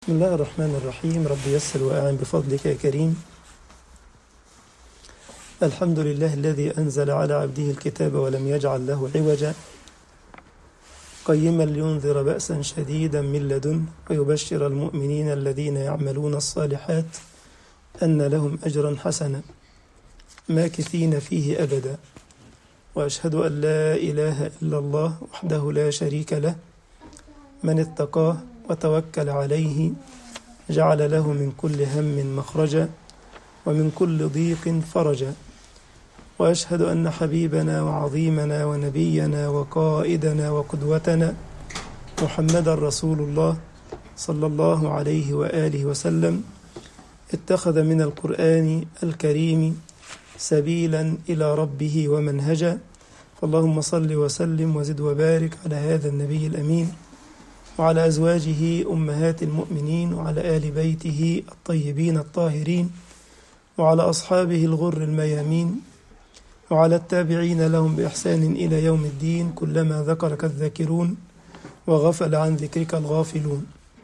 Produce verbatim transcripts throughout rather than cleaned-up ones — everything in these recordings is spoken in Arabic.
بسم الله الرحمن الرحيم. رب يسر وأعن بفضلك يا كريم. الحمد لله الذي أنزل على عبده الكتاب ولم يجعل له عوجا، قيما لينذر بأسا شديدا من لدنه ويبشر المؤمنين الذين يعملون الصالحات أن لهم أجرا حسنا ماكثين فيه أبدا. وأشهد أن لا إله إلا الله وحده لا شريك له، من اتقاه وتوكل عليه جعل له من كل هم مخرجا ومن كل ضيق فرجا. وأشهد أن حبيبنا وعظيمنا ونبينا وقائدنا وقدوتنا محمدا رسول الله صلى الله عليه وآله وسلم اتخذ من القرآن الكريم سبيلا إلى ربه ومنهجا. فاللهم صل وسلم وزد وبارك على هذا النبي الأمين وعلى أزواجه أمهات المؤمنين وعلى آل بيته الطيبين الطاهرين وعلى أصحابه الغر الميامين وعلى التابعين لهم بإحسان إلى يوم الدين، كلما ذكرك الذاكرون وغفل عن ذكرك الغافلون.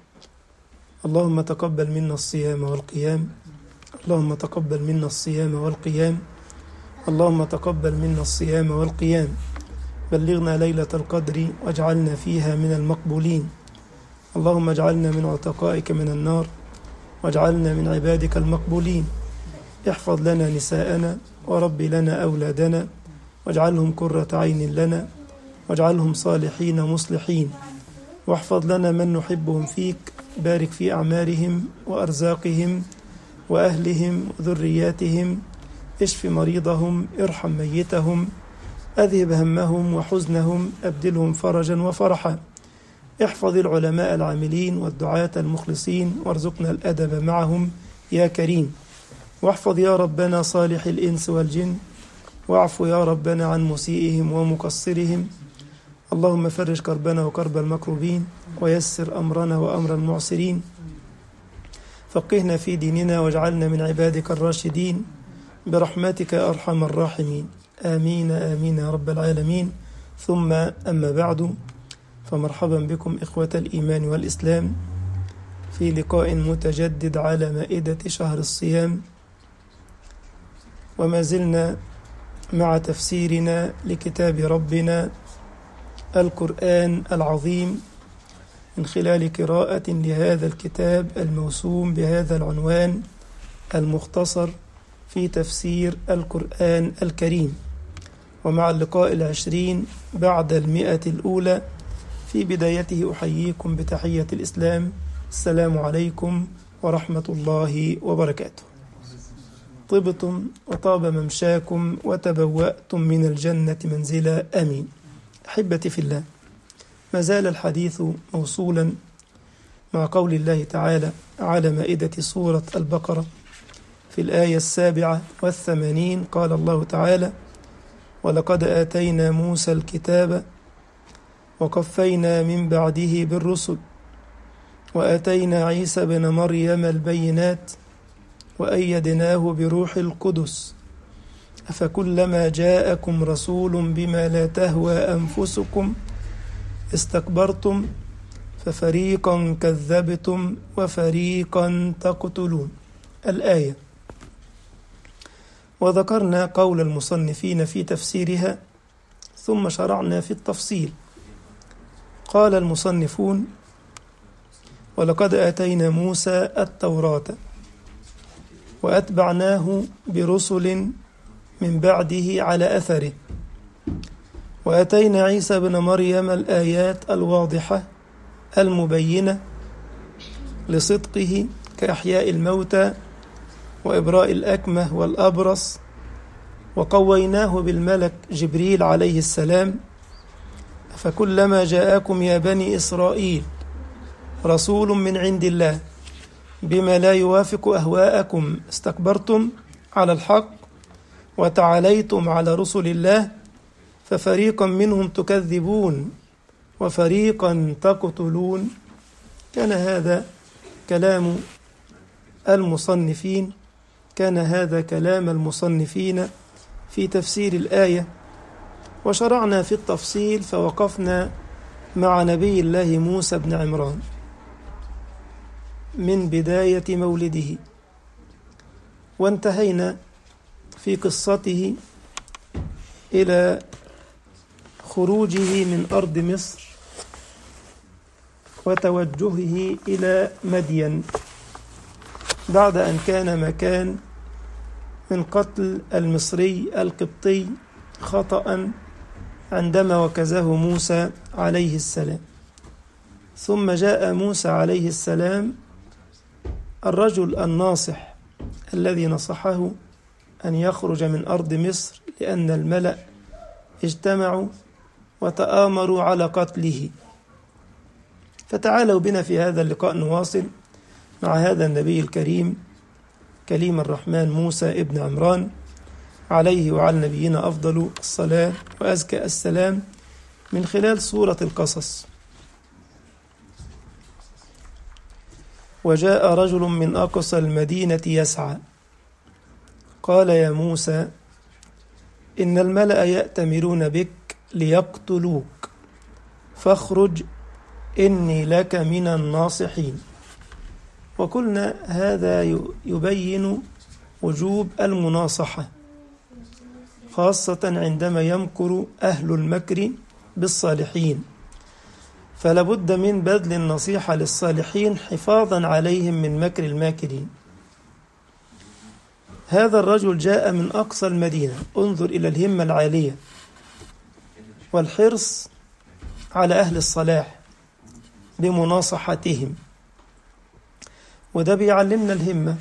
اللهم تقبل منا الصيام والقيام، اللهم تقبل منا الصيام والقيام، اللهم تقبل منا الصيام والقيام. بلغنا ليلة القدر واجعلنا فيها من المقبولين. اللهم اجعلنا من عتقائك من النار واجعلنا من عبادك المقبولين. احفظ لنا نساءنا ورب لنا أولادنا واجعلهم قرة عين لنا واجعلهم صالحين مصلحين. واحفظ لنا من نحبهم فيك، بارك في أعمارهم وأرزاقهم وأهلهم وذرياتهم. اشف مريضهم، ارحم ميتهم، أذهب همهم وحزنهم، أبدلهم فرجا وفرحا. احفظ العلماء العاملين والدعاة المخلصين وارزقنا الأدب معهم يا كريم. واحفظ يا ربنا صالح الإنس والجن، واعفو يا ربنا عن مسيئهم ومقصرهم. اللهم فرج كربنا وكرب المكروبين ويسر أمرنا وأمر المعسرين. فقهنا في ديننا واجعلنا من عبادك الراشدين برحمتك يا أرحم الراحمين. آمين آمين يا رب العالمين. ثم أما بعد، فمرحبا بكم إخوة الإيمان والإسلام في لقاء متجدد على مائدة شهر الصيام، وما زلنا مع تفسيرنا لكتاب ربنا القرآن العظيم من خلال قراءة لهذا الكتاب الموسوم بهذا العنوان المختصر في تفسير القرآن الكريم. ومع اللقاء العشرين بعد المئة الأولى، في بدايته أحييكم بتحية الإسلام، السلام عليكم ورحمة الله وبركاته. طبتم وطاب ممشاكم وتبوأتم من الجنة منزلا، آمين. أحبتي في الله، ما زال الحديث موصولا مع قول الله تعالى على مائدة سورة البقرة في الآية السابعة والثمانين. قال الله تعالى: ولقد آتينا موسى الكتاب وقفينا من بعده بالرسل وآتينا عيسى بن مريم البينات وأيدناه بروح القدس أفكلما جاءكم رسول بما لا تهوى أنفسكم استكبرتم ففريقا كذبتم وفريقا تقتلون. الآية. وذكرنا قول المصنفين في تفسيرها ثم شرعنا في التفصيل. قال المصنفون: ولقد آتينا موسى التوراة وأتبعناه برسل من بعده على أثره، وآتينا عيسى بن مريم الآيات الواضحة المبينة لصدقه كإحياء الموتى وإبراء الأكمه والأبرص، وقويناه بالملك جبريل عليه السلام. فكلما جاءكم يا بني إسرائيل رسول من عند الله بما لا يوافق أهواءكم استكبرتم على الحق وتعاليتم على رسل الله ففريقا منهم تكذبون وفريقا تقتلون. كان هذا كلام المصنفين كان هذا كلام المصنفين في تفسير الآية. وشرعنا في التفصيل فوقفنا مع نبي الله موسى بن عمران. من بداية مولده، وانتهينا في قصته إلى خروجه من أرض مصر وتوجهه إلى مدين بعد أن كان مكان من قتل المصري القبطي خطأ عندما وكزه موسى عليه السلام. ثم جاء موسى عليه السلام الرجل الناصح الذي نصحه أن يخرج من أرض مصر لأن الملأ اجتمعوا وتآمروا على قتله. فتعالوا بنا في هذا اللقاء نواصل مع هذا النبي الكريم كليم الرحمن موسى ابن عمران عليه وعلى نبينا أفضل الصلاة وأزكى السلام من خلال سورة القصص. وجاء رجل من أقصى المدينة يسعى قال يا موسى إن الملأ يأتمرون بك ليقتلوك فاخرج إني لك من الناصحين. وقلنا هذا يبين وجوب المناصحة خاصة عندما يمكر أهل المكر بالصالحين، فلا بد من بذل النصيحة للصالحين حفاظا عليهم من مكر الماكرين. هذا الرجل جاء من أقصى المدينة، انظر إلى الهمة العالية والحرص على أهل الصلاح بمناصحتهم، وده بيعلمنا الهمة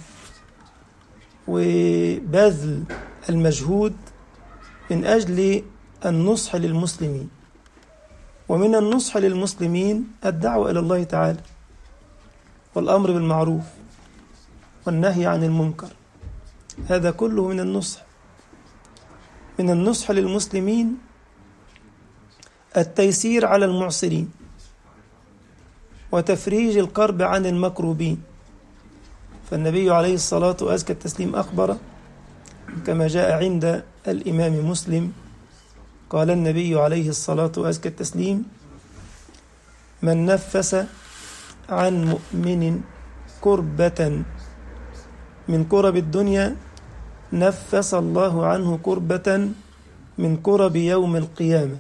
وبذل المجهود من أجل النصح للمسلمين. ومن النصح للمسلمين الدعوة إلى الله تعالى والأمر بالمعروف والنهي عن المنكر، هذا كله من النصح. من النصح للمسلمين التيسير على المعسرين وتفريج الكرب عن المكروبين. فالنبي عليه الصلاة وأزكى التسليم أخبر كما جاء عند الإمام مسلم قال النبي عليه الصلاة وأزكى التسليم من نفس عن مؤمن كربة من كرب الدنيا نفس الله عنه كربة من كرب يوم القيامة.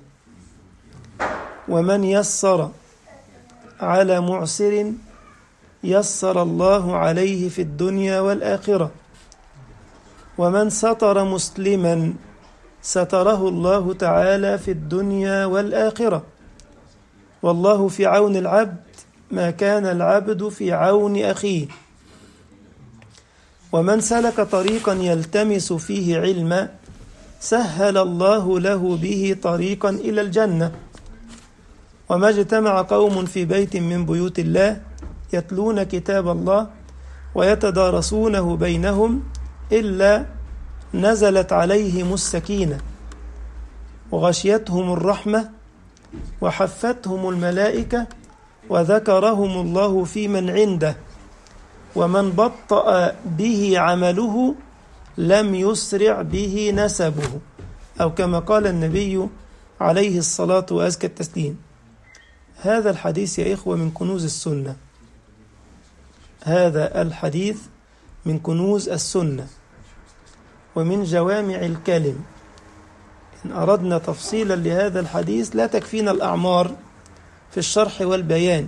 ومن يسر على معسر يسر الله عليه في الدنيا والآخرة. ومن ستر مسلما ستره الله تعالى في الدنيا والآخرة. والله في عون العبد ما كان العبد في عون أخيه. ومن سلك طريقا يلتمس فيه علما سهل الله له به طريقا إلى الجنة. وما اجتمع قوم في بيت من بيوت الله يتلون كتاب الله ويتدارسونه بينهم إلا نزلت عليهم السكينة وغشيتهم الرحمة وحفتهم الملائكة وذكرهم الله في من عنده. ومن بطأ به عمله لم يسرع به نسبه، أو كما قال النبي عليه الصلاة وأزكى التسليم. هذا الحديث يا إخوة من كنوز السنة، هذا الحديث من كنوز السنة ومن جوامع الكلم. إن أردنا تفصيلا لهذا الحديث لا تكفينا الأعمار في الشرح والبيان،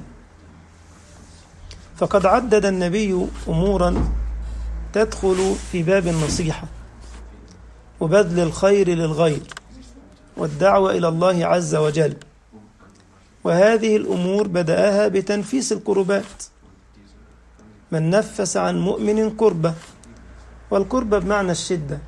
فقد عدد النبي أمورا تدخل في باب النصيحة وبذل الخير للغير والدعوة إلى الله عز وجل. وهذه الأمور بدأها بتنفيس الكربات. من نفس عن مؤمن كربة، والكربة بمعنى الشدة،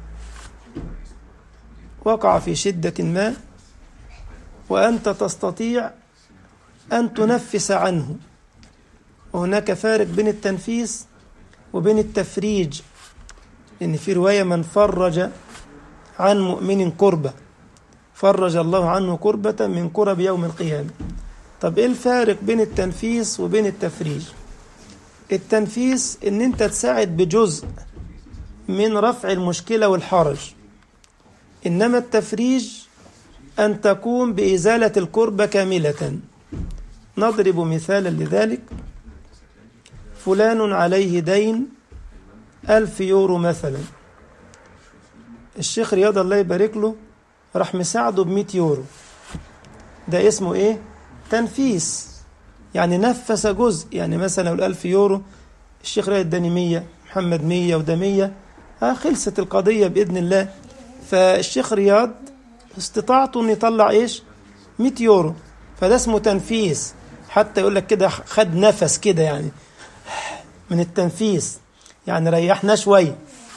وقع في شدة ما وأنت تستطيع أن تنفس عنه. وهناك فارق بين التنفيس وبين التفريج، لأن في رواية من فرج عن مؤمن كربة فرج الله عنه كربة من كرب يوم القيامة. طب إيه الفارق بين التنفيس وبين التفريج؟ التنفيس إن أنت تساعد بجزء من رفع المشكلة والحرج، إنما التفريج أن تقوم بإزالة الكربة كاملة. نضرب مثالا لذلك. فلان عليه دين ألف يورو مثلا، الشيخ رياض الله يبارك له راح مساعده بمئة يورو، ده اسمه ايه؟ تنفيس، يعني نفس جزء. يعني مثلا لو الألف يورو الشيخ رياض اداني مية، محمد مية وده مية، ها خلصت القضية بإذن الله. فالشيخ رياض استطاعته أن يطلع إيش؟ مئة يورو، فده اسمه تنفيس. حتى يقول لك كده خد نفس كده يعني من التنفيس، يعني ريحنا شوية.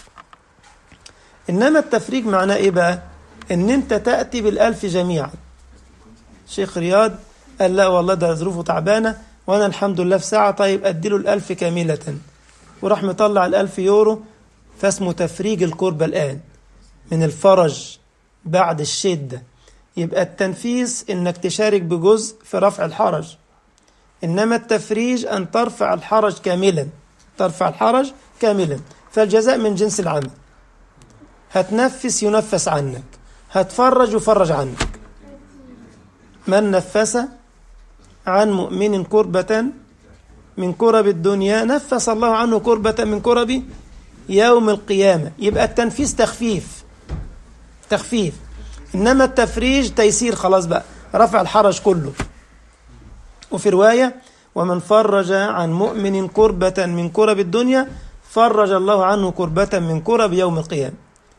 إنما التفريج معناه إيه بقى؟ إن أنت تأتي بالألف جميعا. الشيخ رياض قال لا والله ده ظروفه تعبانة وأنا الحمد لله في ساعة، طيب أديله الألف كاملة، وراح مطلع الألف يورو. فاسمه تفريج الكربة الآن من الفرج بعد الشدة. يبقى التنفيس إنك تشارك بجزء في رفع الحرج، إنما التفريج أن ترفع الحرج كاملا، ترفع الحرج كاملا. فالجزاء من جنس العمل، هتنفس ينفس عنك، هتفرج يفرج عنك. من نفس عن مؤمن كربة من كرب الدنيا نفس الله عنه كربة من كرب يوم القيامة. يبقى التنفيس تخفيف تخفيف، إنما التفريج تيسير، خلاص بقى رفع الحرج كله. وفي رواية ومن فرج عن مؤمن كربة من كرب الدنيا فرج الله عنه كربة من كرب يوم القيامة.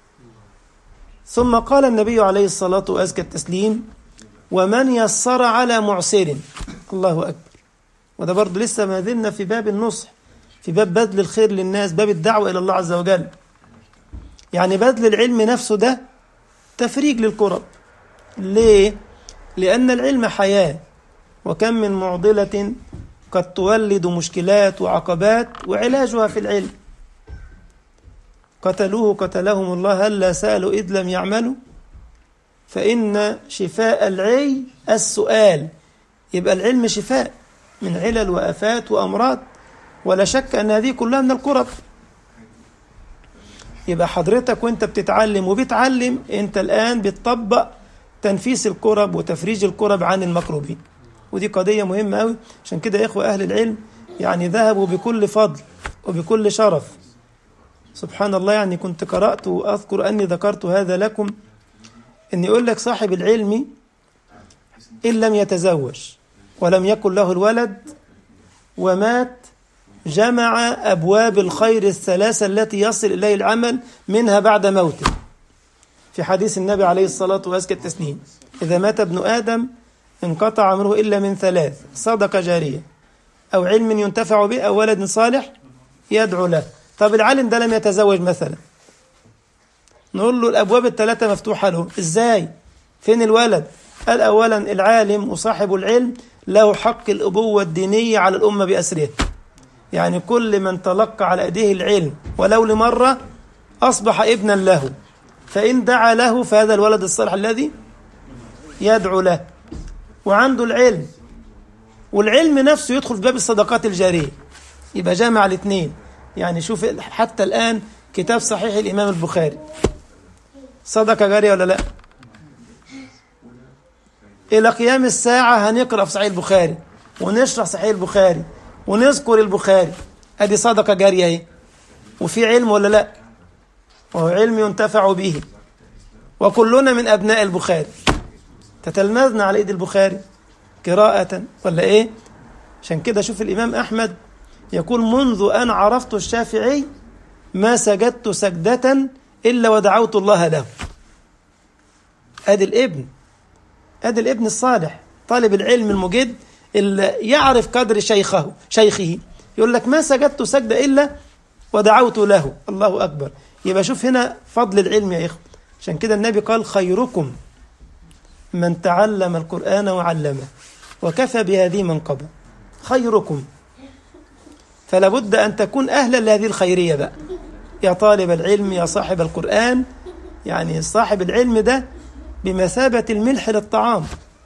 ثم قال النبي عليه الصلاة وأزكى التسليم ومن يسر على معسر. الله أكبر. وده برضو لسه ما زلنا في باب النصح، في باب بذل الخير للناس، باب الدعوة إلى الله عز وجل. يعني بذل العلم نفسه ده تفريج للكرب. ليه؟ لأن العلم حياة، وكم من معضلة قد تولد مشكلات وعقبات وعلاجها في العلم. قتلوه قتلهم الله هلا سألوا إذ لم يعملوا، فإن شفاء العي السؤال. يبقى العلم شفاء من علل وآفات وأمراض، ولا شك أن هذه كلها من الكرب. يبقى حضرتك وانت بتتعلم وبتعلم، انت الآن بتطبق تنفيس الكرب وتفريج الكرب عن المكروبين، ودي قضية مهمة أوي. عشان كده يا إخوة أهل العلم يعني ذهبوا بكل فضل وبكل شرف. سبحان الله، يعني كنت قرأت وأذكر أني ذكرت هذا لكم، أن يقول لك صاحب العلم إن لم يتزوج ولم يكن له الولد ومات جمع أبواب الخير الثلاثة التي يصل إليه العمل منها بعد موته. في حديث النبي عليه الصلاة وأزكى التسليم إذا مات ابن آدم انقطع عمره إلا من ثلاث: صدقة جارية أو علم ينتفع به أو ولد صالح يدعو له. طب العالم ده لم يتزوج مثلا، نقول له الأبواب الثلاثة مفتوحة له، إزاي؟ فين الولد؟ قال أولا العالم وصاحب العلم له حق الأبوة الدينية على الأمة بأسرها. يعني كل من تلقى على أيديه العلم ولو لمرة أصبح ابنا له، فإن دعا له فهذا الولد الصالح الذي يدعو له وعنده العلم، والعلم نفسه يدخل في باب الصدقات الجارية. يبقى جامع الاثنين. يعني شوف حتى الآن كتاب صحيح الإمام البخاري صدقة جارية ولا لا؟ إلى قيام الساعة هنقرأ في صحيح البخاري ونشرح صحيح البخاري ونذكر البخاري، أدي صدقة جارية اهي. وفي علم ولا لا؟ وهو علم ينتفع به، وكلنا من أبناء البخاري تتلمذنا على إيد البخاري قراءة ولا إيه؟ عشان كده شوف الإمام أحمد يقول منذ أن عرفت الشافعي ما سجدت سجدة إلا ودعوت الله له. أدي الابن، أدي الابن الصالح طالب العلم المجد اللي يعرف قدر شيخه شيخه يقول لك ما سجدت سجدة إلا ودعوت له. الله أكبر. يبقى شوف هنا فضل العلم يا إخوة. عشان كده النبي قال خيركم من تعلم القرآن وعلمه وكفى بهذه منقبة. خيركم، فلا بد أن تكون أهلا لهذه الخيرية بقى يا طالب العلم يا صاحب القرآن. يعني صاحب العلم ده بمثابة الملح للطعام،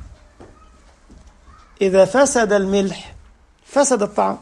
إذا فسد الملح فسد الطعام.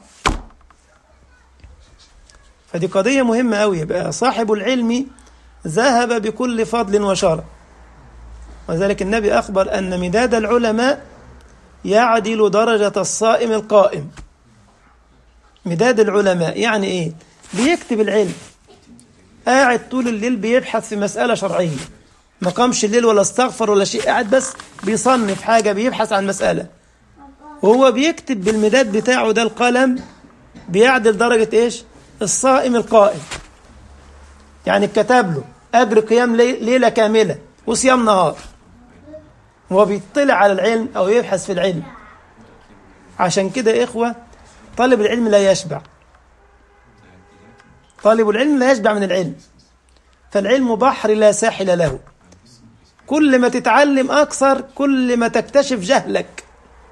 فدي قضية مهمة أوي. يبقى صاحب العلم ذهب بكل فضل وشرف، وذلك النبي أخبر أن مداد العلماء يعدل درجة الصائم القائم. مداد العلماء يعني إيه؟ بيكتب العلم، قاعد طول الليل بيبحث في مسألة شرعية، ما قامش الليل ولا استغفر ولا شيء، قاعد بس بيصنف حاجة، بيبحث عن مسألة، وهو بيكتب بالمداد بتاعه ده القلم بيعدل درجة إيش؟ الصائم القائم. يعني كتب له أجر قيام ليلة كاملة وصيام نهار، وهو بيطلع على العلم أو يبحث في العلم. عشان كده يا إخوة طالب العلم لا يشبع، طالب العلم لا يشبع من العلم، فالعلم بحر لا ساحل له. كل ما تتعلم أكثر كل ما تكتشف جهلك،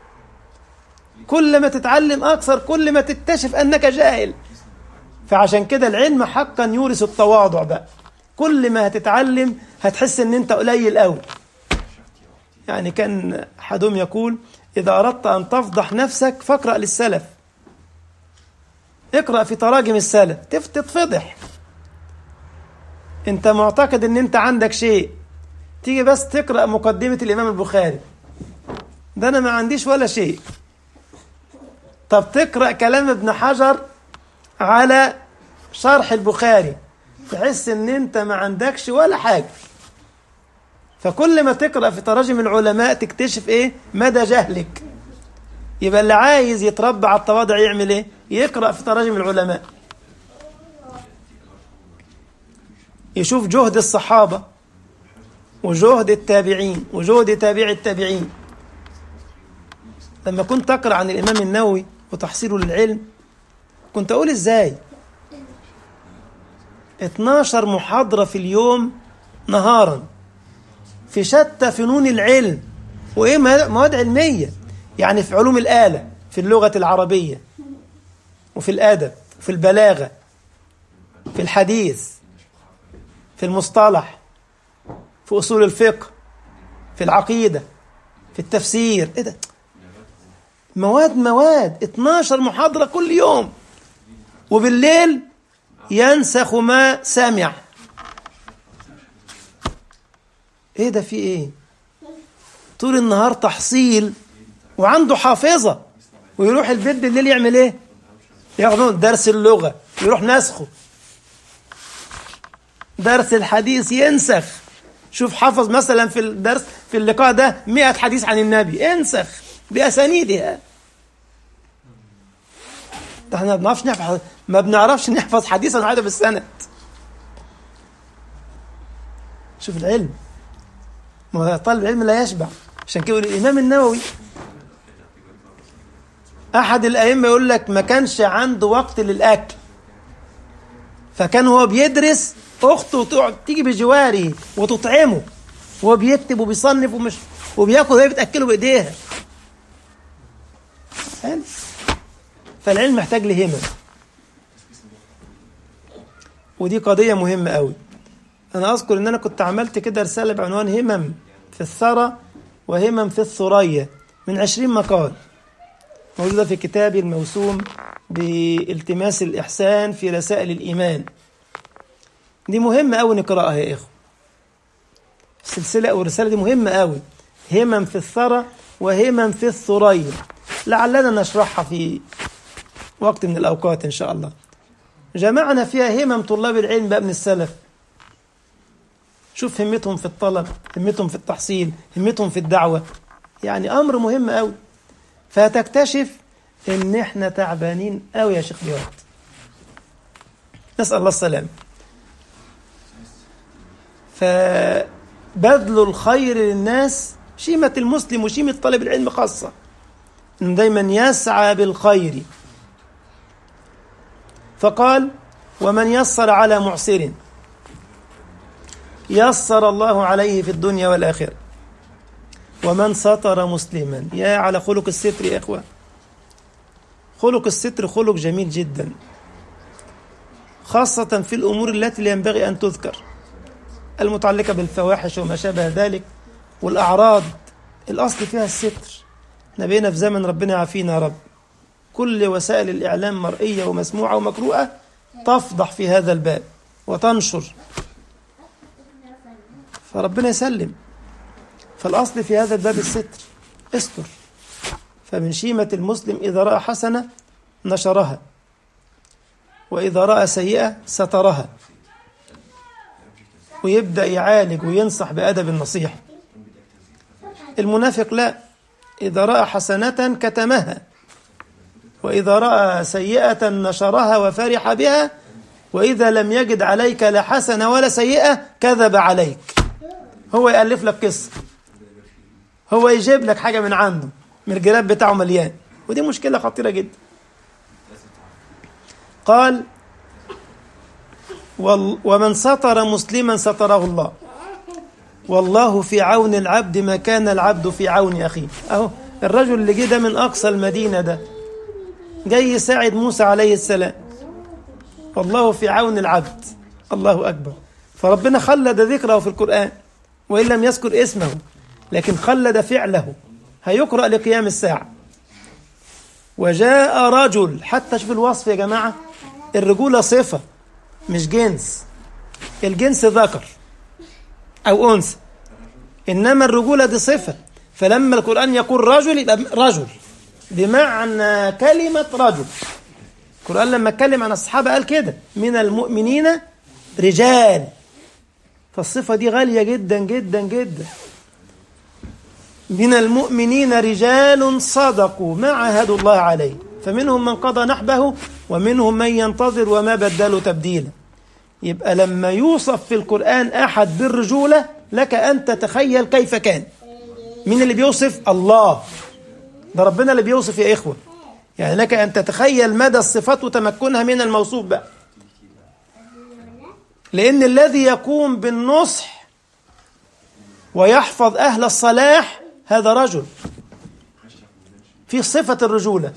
كل ما تتعلم أكثر كل ما تكتشف أنك جاهل. فعشان كده العلم حقا يورث التواضع بقى، كل ما هتتعلم هتحس أن أنت قليل أوي. يعني كان أحدهم يقول إذا أردت أن تفضح نفسك فاقرأ للسلف، اقرأ في تراجم السلف تتفضح. أنت معتقد أن أنت عندك شيء، تيجي بس تقرأ مقدمة الإمام البخاري، ده أنا ما عنديش ولا شيء. طب تقرأ كلام ابن حجر على شرح البخاري، تحس أن أنت ما عندكش ولا حاجة. فكل ما تقرأ في تراجم العلماء تكتشف إيه؟ مدى جهلك. يبقى اللي عايز يتربى على التواضع يعمل إيه؟ يقرأ في تراجم العلماء، يشوف جهد الصحابة وجهد التابعين وجهد تابع التابعين. لما كنت أقرأ عن الإمام النووي وتحصيله للعلم كنت أقول إزاي اتناشر محاضرة في اليوم نهارا في شتى فنون العلم، وإيه مواد علمية، يعني في علوم الآلة، في اللغة العربية، وفي الأدب، وفي البلاغة، في الحديث، في المصطلح، في أصول الفقه، في العقيدة، في التفسير. إيه ده؟ مواد مواد اتناشر محاضرة كل يوم، وبالليل ينسخ ما سمع. ايه ده؟ في ايه؟ طول النهار تحصيل وعنده حافظة، ويروح البيت بالليل يعمل ايه؟ ياخدون درس اللغة يروح نسخه، درس الحديث ينسخ. شوف حفظ مثلا في الدرس في اللقاء ده مئة حديث عن النبي، انسخ بأسانيدها. احنا ما بنعرفش نحفظ، ما بنعرفش نحفظ حديثا واحدا بالسند. شوف العلم، ما طالب العلم لا يشبع. عشان كده الإمام النووي أحد الأئمة يقول لك ما كانش عنده وقت للأكل، فكان هو بيدرس أخته تقعد تيجي بجواره وتطعمه، وهو بيكتب وبيصنف ومش وبياكل وهي بتأكله بإيديها. فالعلم محتاج لهمم، ودي قضية مهمة قوي. أنا أذكر إن أنا كنت عملت كده رسالة بعنوان همم في الثرى وهمم في الثريا من عشرين مقال، موجودة في كتابي الموسوم بالتماس الإحسان في رسائل الإيمان. دي مهمة قوي نقرأها يا إخوة، السلسلة أو الرسالة دي مهمة قوي، همم في الثرى وهمم في الثريا، لعلنا نشرحها في وقت من الأوقات إن شاء الله. جمعنا فيها همم طلاب العلم بقى من السلف. شوف همتهم في الطلب، همتهم في التحصيل، همتهم في الدعوة، يعني أمر مهم قوي. فتكتشف إن إحنا تعبانين قوي يا شيخ جواد، نسأل الله السلام. فبذل الخير للناس شيمة المسلم وشيمة طالب العلم خاصة، إنه دايما يسعى بالخير. فقال ومن يسر على معسر يسر الله عليه في الدنيا والآخرة، ومن ستر مسلما. يا على خلق الستر يا إخوة، خلق الستر خلق جميل جدا، خاصة في الأمور التي لا ينبغي أن تذكر، المتعلقة بالفواحش وما شابه ذلك والأعراض، الأصل فيها الستر. احنا بقينا في زمن ربنا يعافينا يا رب، كل وسائل الإعلام مرئية ومسموعة ومقروءة تفضح في هذا الباب وتنشر، فربنا يسلم. فالأصل في هذا الباب الستر، استر. فمن شيمة المسلم إذا رأى حسنة نشرها وإذا رأى سيئة سترها، ويبدأ يعالج وينصح بأدب النصيحة. المنافق لا، إذا رأى حسنة كتمها، وإذا رأى سيئة نشرها وفرح بها، وإذا لم يجد عليك لا حسنة ولا سيئة كذب عليك. هو يألف لك قصة، هو يجيب لك حاجة من عنده، من الجراب بتاعه مليان، ودي مشكلة خطيرة جدا. قال ومن ستر مسلما ستره الله، والله في عون العبد ما كان العبد في عون أخيه. أهو الرجل اللي جه ده من أقصى المدينة ده جاي يساعد موسى عليه السلام، والله في عون العبد. الله أكبر. فربنا خلد ذكره في القرآن، وإن لم يذكر اسمه لكن خلد فعله، هيقرأ لقيام الساعة. وجاء رجل، حتى شوف الوصف يا جماعة، الرجولة صفة مش جنس، الجنس ذكر أو أنثى، إنما الرجولة دي صفة. فلما القرآن يقول رجل يبقى رجل بمعنى كلمة رجل. القرآن لما اتكلم عن الصحابة قال كده من المؤمنين رجال، فالصفة دي غالية جدا جدا جدا. من المؤمنين رجال صدقوا ما عاهدوا الله عليه، فمنهم من قضى نحبه ومنهم من ينتظر وما بدلوا تبديلا. يبقى لما يوصف في القرآن أحد بالرجولة لك أن تتخيل كيف كان. مين اللي بيوصف؟ الله، ده ربنا اللي بيوصف يا إخوة. يعني لك أن تتخيل مدى الصفات وتمكنها من الموصوف بقى. لأن الذي يقوم بالنصح ويحفظ أهل الصلاح هذا رجل في صفة الرجولة.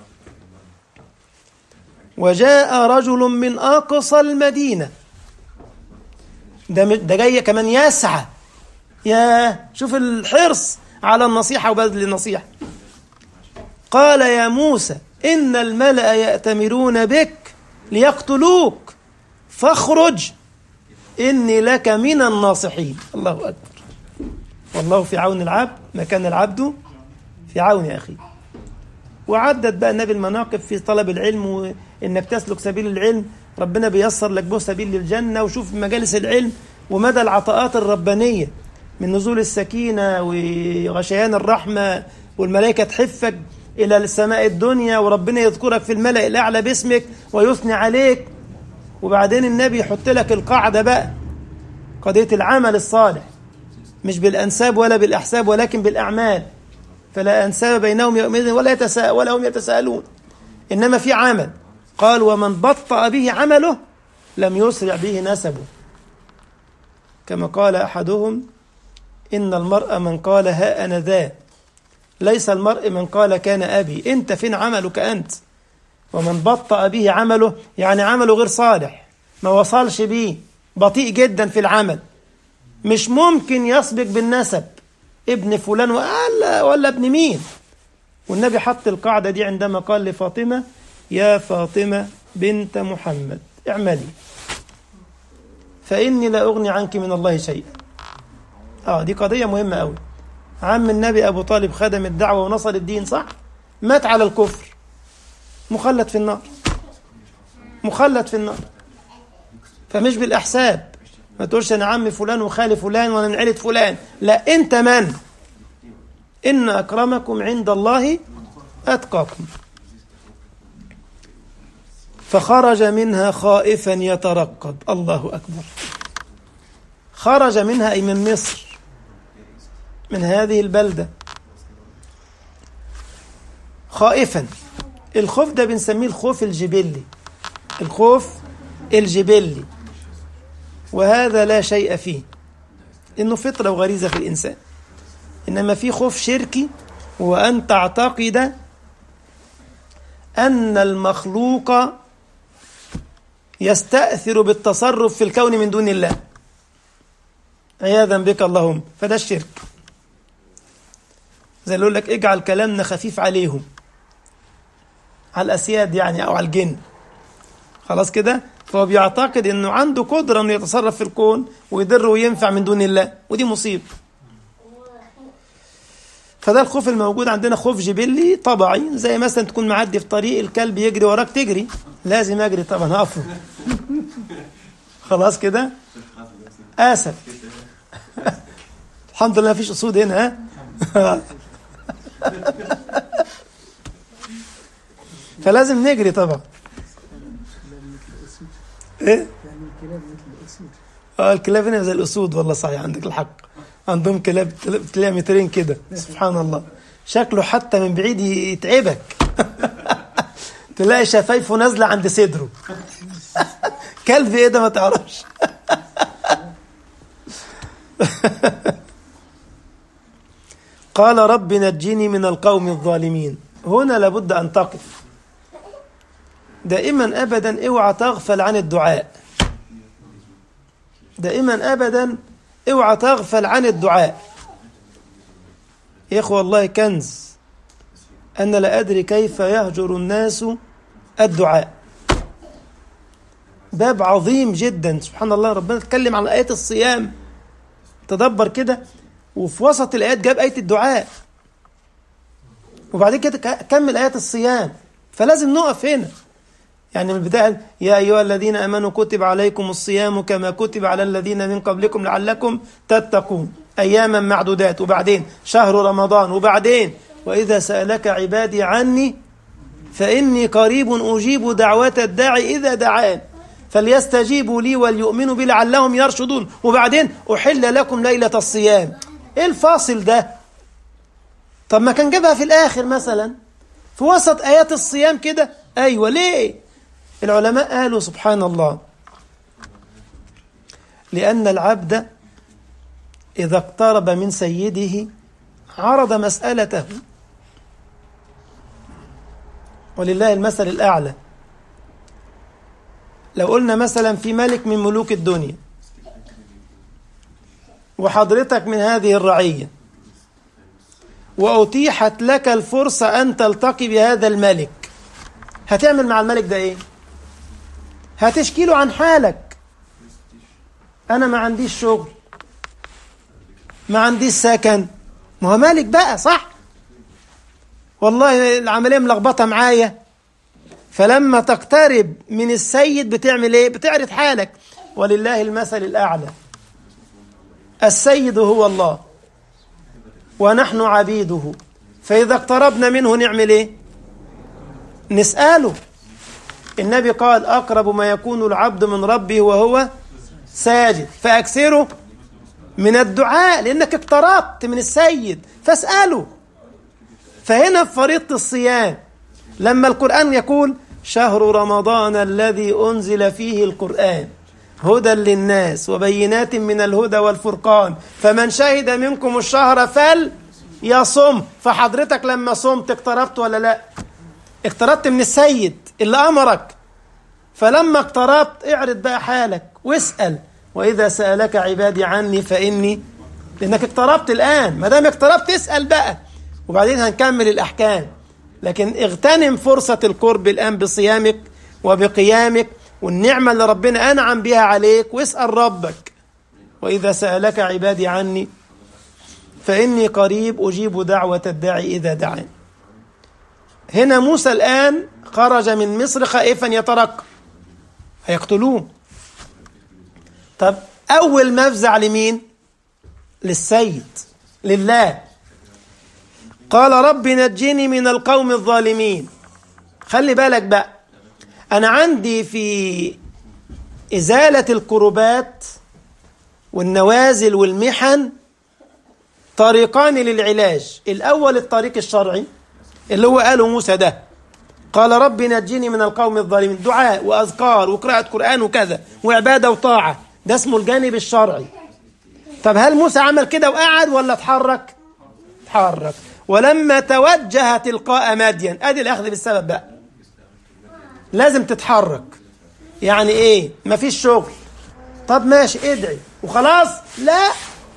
وجاء رجل من أقصى المدينة، ده ده جاي كمان يسعى، يا شوف الحرص على النصيحة وبذل النصيحة. قال يا موسى إن الملأ يأتمرون بك ليقتلوك فاخرج إني لك من الناصحين. الله أكبر. والله في عون العبد ما كان العبد في عون أخيه. وعدت بقى النبي المناقب في طلب العلم، وإنك تسلك سبيل العلم ربنا بيسر لك به سبيل للجنة. وشوف مجالس العلم ومدى العطاءات الربانية من نزول السكينة وغشيان الرحمة والملائكة تحفك إلى السماء الدنيا، وربنا يذكرك في الملأ الأعلى باسمك ويثني عليك. وبعدين النبي يحط لك القاعدة بقى، قضية العمل الصالح، مش بالأنساب ولا بالأحساب ولكن بالأعمال. فلا أنساب بينهم يومئذ ولا يتساءل ولا هم يتساءلون، إنما في عمل. قال ومن بطأ به عمله لم يسرع به نسبه، كما قال أحدهم إن المرء من قال ها أنا ذا، ليس المرء من قال كان أبي. أنت فين عملك أنت؟ ومن بطأ به عمله يعني عمله غير صالح، ما وصلش بيه، بطيء جدا في العمل، مش ممكن يسبق بالنسب ابن فلان ولا, ولا ابن مين. والنبي حط القاعدة دي عندما قال لفاطمة يا فاطمة بنت محمد اعملي فإني لا أغني عنك من الله شيئا. آه دي قضية مهمة أوي. عم النبي أبو طالب خدم الدعوة ونصر الدين، صح؟ مات على الكفر، مخلد في النار، مخلد في النار. فمش بالأحساب، ما تقولش أنا عم فلان وخالي فلان وأنا من عيلة فلان، لا، أنت من؟ إن أكرمكم عند الله أتقاكم. فخرج منها خائفا يترقب. الله أكبر. خرج منها أي من مصر، من هذه البلدة، خائفا. الخوف ده بنسميه الخوف الجبلي، الخوف الجبلي، وهذا لا شيء فيه، إنه فطرة وغريزة في الإنسان. إنما في خوف شركي، وأن تعتقد أن المخلوق يستأثر بالتصرف في الكون من دون الله، عياذا بك اللهم. فده الشرك. زي اللي يقول لك اجعل كلامنا خفيف عليهم، على الأسياد يعني أو على الجن، خلاص كده. فهو بيعتقد أنه عنده قدرة أنه يتصرف في الكون ويضر وينفع من دون الله، ودي مصيبة. فده الخوف الموجود عندنا، خوف جبلي طبيعي، زي مثلا تكون معدي في طريق الكلب يجري وراك تجري، لازم أجري طبعا، هقف خلاص كده. آسف الحمد لله مفيش أسود هنا ها فلازم نجري طبعا. ايه اه الكلاب هنا زي الأسود، والله صحيح عندك الحق، عندهم كلاب تلاقي مترين كده سبحان الله، شكله حتى من بعيد يتعبك تلاقي شفايفه نازلة عند صدره كلب ايه ده ما تعرفش قال رب نجني من القوم الظالمين. هنا لابد أن تقف دائما أبدا، اوعى تغفل عن الدعاء، دائما أبدا اوعى تغفل عن الدعاء يا إخوة. والله كنز، أنا لا أدري كيف يهجر الناس الدعاء، باب عظيم جدا سبحان الله. ربنا تكلم عن آيات الصيام، تدبر كده، وفي وسط الآيات جاب آية الدعاء، وبعدين كده كمل آيات الصيام. فلازم نقف هنا يعني من البداية، يا أيها الذين آمنوا كتب عليكم الصيام كما كتب على الذين من قبلكم لعلكم تتقون، أياما معدودات، وبعدين شهر رمضان، وبعدين وإذا سألك عبادي عني فإني قريب أجيب دعوة الداعي إذا دعان فليستجيبوا لي وليؤمنوا بي لعلهم يرشدون، وبعدين أحل لكم ليلة الصيام. إيه الفاصل ده؟ طب ما كان جابها في الآخر مثلا في وسط آيات الصيام كده. أيوة ليه؟ العلماء قالوا سبحان الله، لأن العبد إذا اقترب من سيده عرض مسألته، ولله المثل الأعلى. لو قلنا مثلا في ملك من ملوك الدنيا وحضرتك من هذه الرعية، وأتيحت لك الفرصة أن تلتقي بهذا الملك، هتعمل مع الملك ده إيه؟ هتشكي له عن حالك، أنا ما عنديش شغل، ما عنديش سكن، ما هو مالك بقى صح؟ والله العملية ملخبطة معايا. فلما تقترب من السيد بتعمل ايه؟ بتعرض حالك. ولله المثل الأعلى، السيد هو الله ونحن عبيده، فإذا اقتربنا منه نعمل ايه؟ نسأله. النبي قال أقرب ما يكون العبد من ربه وهو ساجد فأكثروا من الدعاء، لأنك اقتربت من السيد فاسأله. فهنا في فريضة الصيام لما القرآن يقول شهر رمضان الذي أنزل فيه القرآن هدى للناس وبينات من الهدى والفرقان فمن شهد منكم الشهر فليصم. فحضرتك لما صمت اقتربت ولا لا؟ اقتربت من السيد اللي أمرك. فلما اقتربت اعرض بقى حالك واسأل، وإذا سألك عبادي عني فإني، لأنك اقتربت الآن، ما دام اقتربت اسأل بقى، وبعدين هنكمل الأحكام. لكن اغتنم فرصة القرب الآن بصيامك وبقيامك والنعمة اللي ربنا أنعم بها عليك، واسأل ربك. وإذا سألك عبادي عني فإني قريب أجيب دعوة الداعي إذا دعان. هنا موسى الآن خرج من مصر خائفا يترقب، هيقتلوه. طب أول مفزع لمين؟ للسيد، لله. قال رب نجني من القوم الظالمين. خلي بالك بقى، أنا عندي في إزالة الكربات والنوازل والمحن طريقان للعلاج. الأول الطريق الشرعي اللي هو قاله موسى ده، قال رب نجني من القوم الظالمين، دعاء وأذكار وقراءة قرآن وكذا وعبادة وطاعة، ده اسمه الجانب الشرعي. طب هل موسى عمل كده وقعد ولا اتحرك؟ اتحرك. ولما توجه تلقاء مدين، ادي الاخذ بالسبب بقى، لازم تتحرك. يعني ايه؟ مفيش شغل، طب ماشي ادعي وخلاص؟ لا،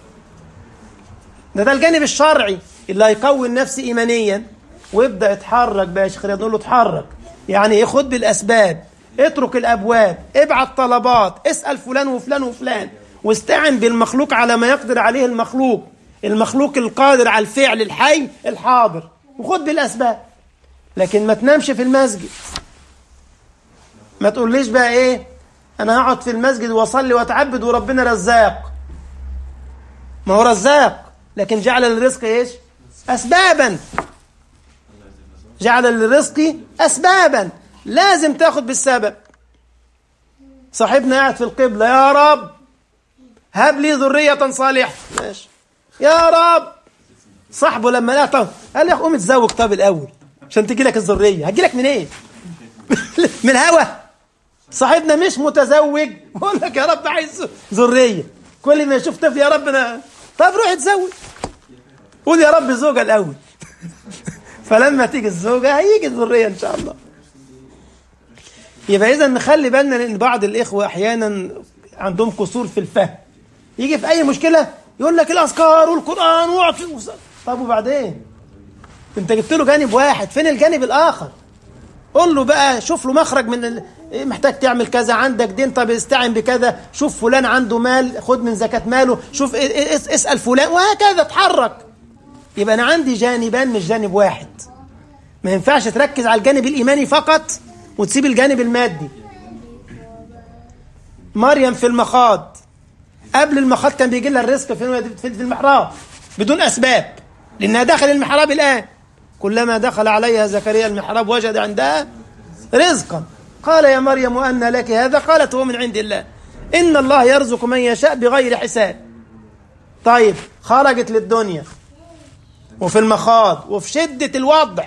ده ده الجانب الشرعي اللي هيقوي النفس ايمانيا. وابدا اتحرك بقى يا شيخ رياض، نقول له اتحرك. يعني ايه؟ خد بالاسباب، اترك الابواب، ابعت طلبات، اسال فلان وفلان وفلان، واستعن بالمخلوق على ما يقدر عليه المخلوق، المخلوق القادر على الفعل الحي الحاضر، وخد بالاسباب. لكن ما تنامش في المسجد، ما تقوليش بقى ايه انا هقعد في المسجد واصلي واتعبد وربنا رزاق. ما هو رزاق، لكن جعل للرزق ايش؟ اسبابا. جعل للرزق اسبابا، لازم تاخد بالسبب. صاحبنا قاعد في القبلة، يا رب هب لي ذرية صالحة، ماشي يا رب. صاحبه لما لقى طب قال لي قوم اتزوج طب الاول عشان تجي لك الذرية. هتجي لك منين؟ إيه؟ من الهوى. صاحبنا مش متزوج بقول لك يا رب عايز ذرية، كل ما يشوف طفل يا رب أنا طب روح اتزوج، قول يا رب زوجة الأول. فلما تيجي الزوجة هيجي الذرية إن شاء الله. يبقى إذا نخلي بالنا، لأن بعض الإخوة أحيانا عندهم قصور في الفهم، يجي في أي مشكلة يقول لك الأذكار والقرآن وعطي. طب وبعدين أنت جبت له جانب واحد، فين الجانب الآخر؟ قول له بقى، شوف له مخرج من ال... محتاج تعمل كذا، عندك دين طب استعن بكذا، شوف فلان عنده مال خد من زكاة ماله، شوف اس... اسأل فلان، وهكذا اتحرك. يبقى أنا عندي جانبان مش جانب واحد. ما ينفعش تركز على الجانب الإيماني فقط وتسيب الجانب المادي. مريم في المخاض، قبل المخاض كان بيجي لها الرزق في المحراب بدون أسباب، لأنها دخل المحراب الآن. كلما دخل عليها زكريا المحراب وجد عندها رزقا، قال يا مريم أن لك هذا؟ قالت هو من عند الله، إن الله يرزق من يشاء بغير حساب. طيب خرجت للدنيا وفي المخاض وفي شدة الوضع،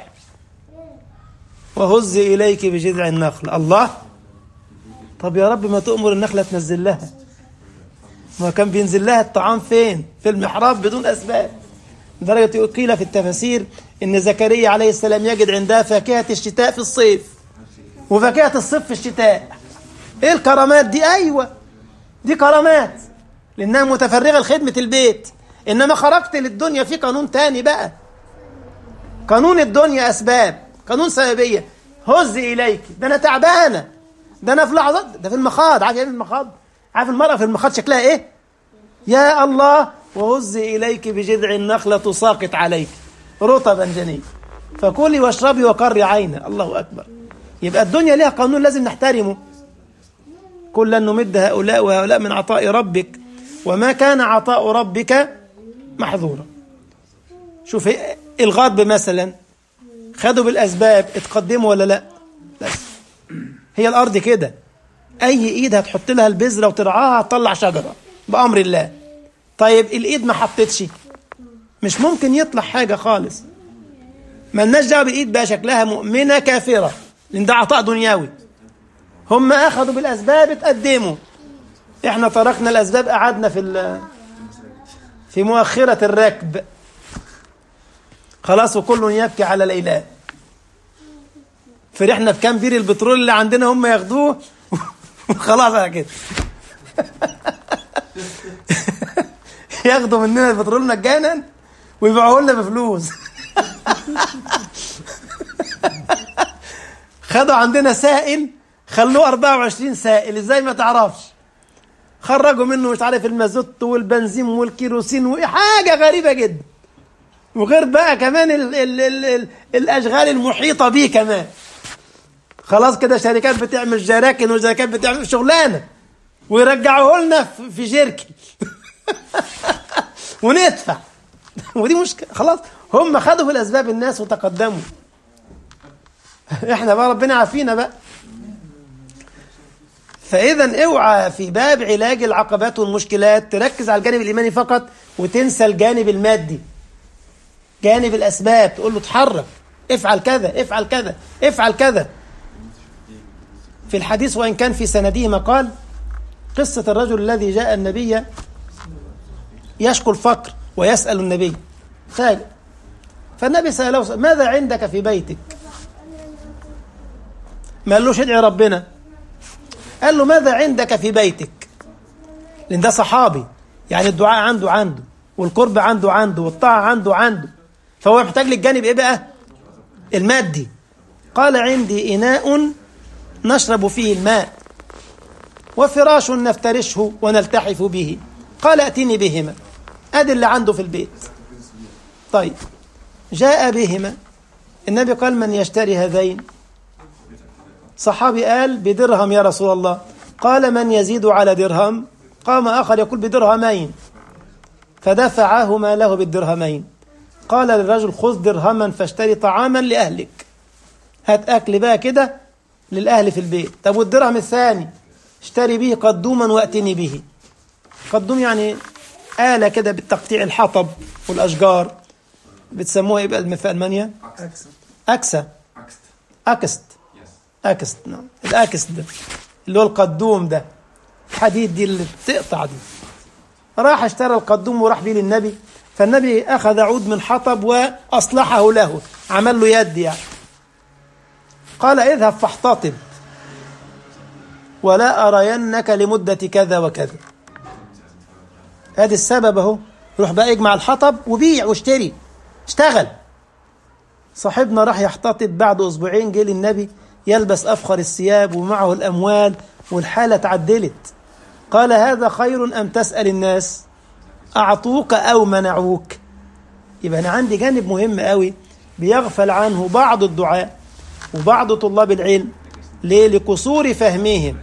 وهز إليك بجذع النخل. الله، طب يا رب ما تؤمر النخلة تنزل لها؟ ما كان بينزل لها الطعام فين؟ في المحراب بدون أسباب. لدرجة قيل في التفاسير إن زكريا عليه السلام يجد عندها فاكهة الشتاء في الصيف وفاكهة الصيف في الشتاء. إيه الكرامات دي؟ أيوة دي كرامات، لأنها متفرغة لخدمة البيت. إنما خرجت للدنيا في قانون تاني بقى، قانون الدنيا أسباب، قانون سببية. هز إليك، ده أنا تعبانة، ده أنا في لحظات، ده في المخاض. عارف إيه في المخاض؟ عارف المرأة في المخاض شكلها إيه؟ يا الله، وهز إليك بجذع النخلة تساقط عليك رطبا جنيا فكلي واشربي وقري عينا. الله أكبر. يبقى الدنيا لها قانون لازم نحترمه. كلا نمد هؤلاء وهؤلاء من عطاء ربك وما كان عطاء ربك محظورا. شوف الغضب مثلا، خدوا بالأسباب، اتقدموا ولا لا؟ بس هي الأرض كده، أي إيد هتحط لها البذرة وترعاها هتطلع شجرة بأمر الله. طيب الإيد ما حطتش، مش ممكن يطلع حاجة خالص. ما لناش دعوة بالإيد بقى شكلها مؤمنة كافرة، لأن ده عطاء دنيوي. هم أخذوا بالأسباب اتقدموا، إحنا تركنا الأسباب، قعدنا في في مؤخرة الركب خلاص، وكل يبكي على الإله. فرحنا في كام بير البترول اللي عندنا هم ياخدوه وخلاص على كده. ياخدوا مننا البترول مجانا ويبيعوه لنا بفلوس. خدوا عندنا سائل خلوه أربعة وعشرين سائل، ازاي ما تعرفش. خرجوا منه مش عارف المازوت والبنزين والكيروسين وحاجة غريبة جدا، وغير بقى كمان ال ال ال ال الأشغال المحيطة به كمان. خلاص كده شركات بتعمل جراكن وشركات بتعمل شغلانة، ويرجعوه لنا في جيركن وندفع. ودي مشكلة. خلاص هم خدوا في الأسباب الناس وتقدموا. احنا بقى ربنا عافينا بقى. فإذا اوعى في باب علاج العقبات والمشكلات تركز على الجانب الإيماني فقط وتنسى الجانب المادي، جانب الأسباب. تقول له اتحرك، افعل كذا افعل كذا افعل كذا. في الحديث وإن كان في سنده مقال، قصة الرجل الذي جاء النبي يشكو الفقر ويسأل النبي فاجئ، فالنبي سأله ماذا عندك في بيتك؟ ما قالوش ادعي ربنا، قال له ماذا عندك في بيتك؟ لأن ده صحابي، يعني الدعاء عنده عنده والقرب عنده عنده والطاعة عنده عنده، فهو محتاج للجانب ايه بقى؟ المادي. قال عندي إناء نشرب فيه الماء وفراش نفترشه ونلتحف به. قال ائتني بهما. ادي اللي عنده في البيت. طيب جاء بهما، النبي قال من يشتري هذين؟ صحابي قال بدرهم يا رسول الله. قال من يزيد على درهم؟ قام آخر يقول بدرهمين، فدفعهما له بالدرهمين. قال للرجل خذ درهما فاشتري طعاما لأهلك، هات أكل بقى كده للأهل في البيت. طب والدرهم الثاني اشتري به قدوما وأتني به. قدوم يعني آلة كده بالتقطيع الحطب والأشجار، بتسموها ايه بقى في ألمانيا؟ أكسة. أكسة أكست أكست نعم، الأكست ده اللي هو القدوم ده، الحديد دي اللي بتقطع دي. راح اشترى القدوم وراح بيه للنبي، فالنبي أخذ عود من حطب وأصلحه له، عمل له يد يعني. قال اذهب فاحتطب ولا أرينك لمدة كذا وكذا. هذا السبب اهو، روح بقى اجمع الحطب وبيع واشتري، اشتغل. صاحبنا راح يحتطب، بعد أسبوعين جه للنبي يلبس أفخر الثياب ومعه الأموال والحالة تعدلت. قال هذا خير أم تسأل الناس أعطوك أو منعوك؟ يبقى أنا عندي جانب مهم قوي بيغفل عنه بعض الدعاء وبعض طلاب العلم. ليه؟ لقصور فهمهم.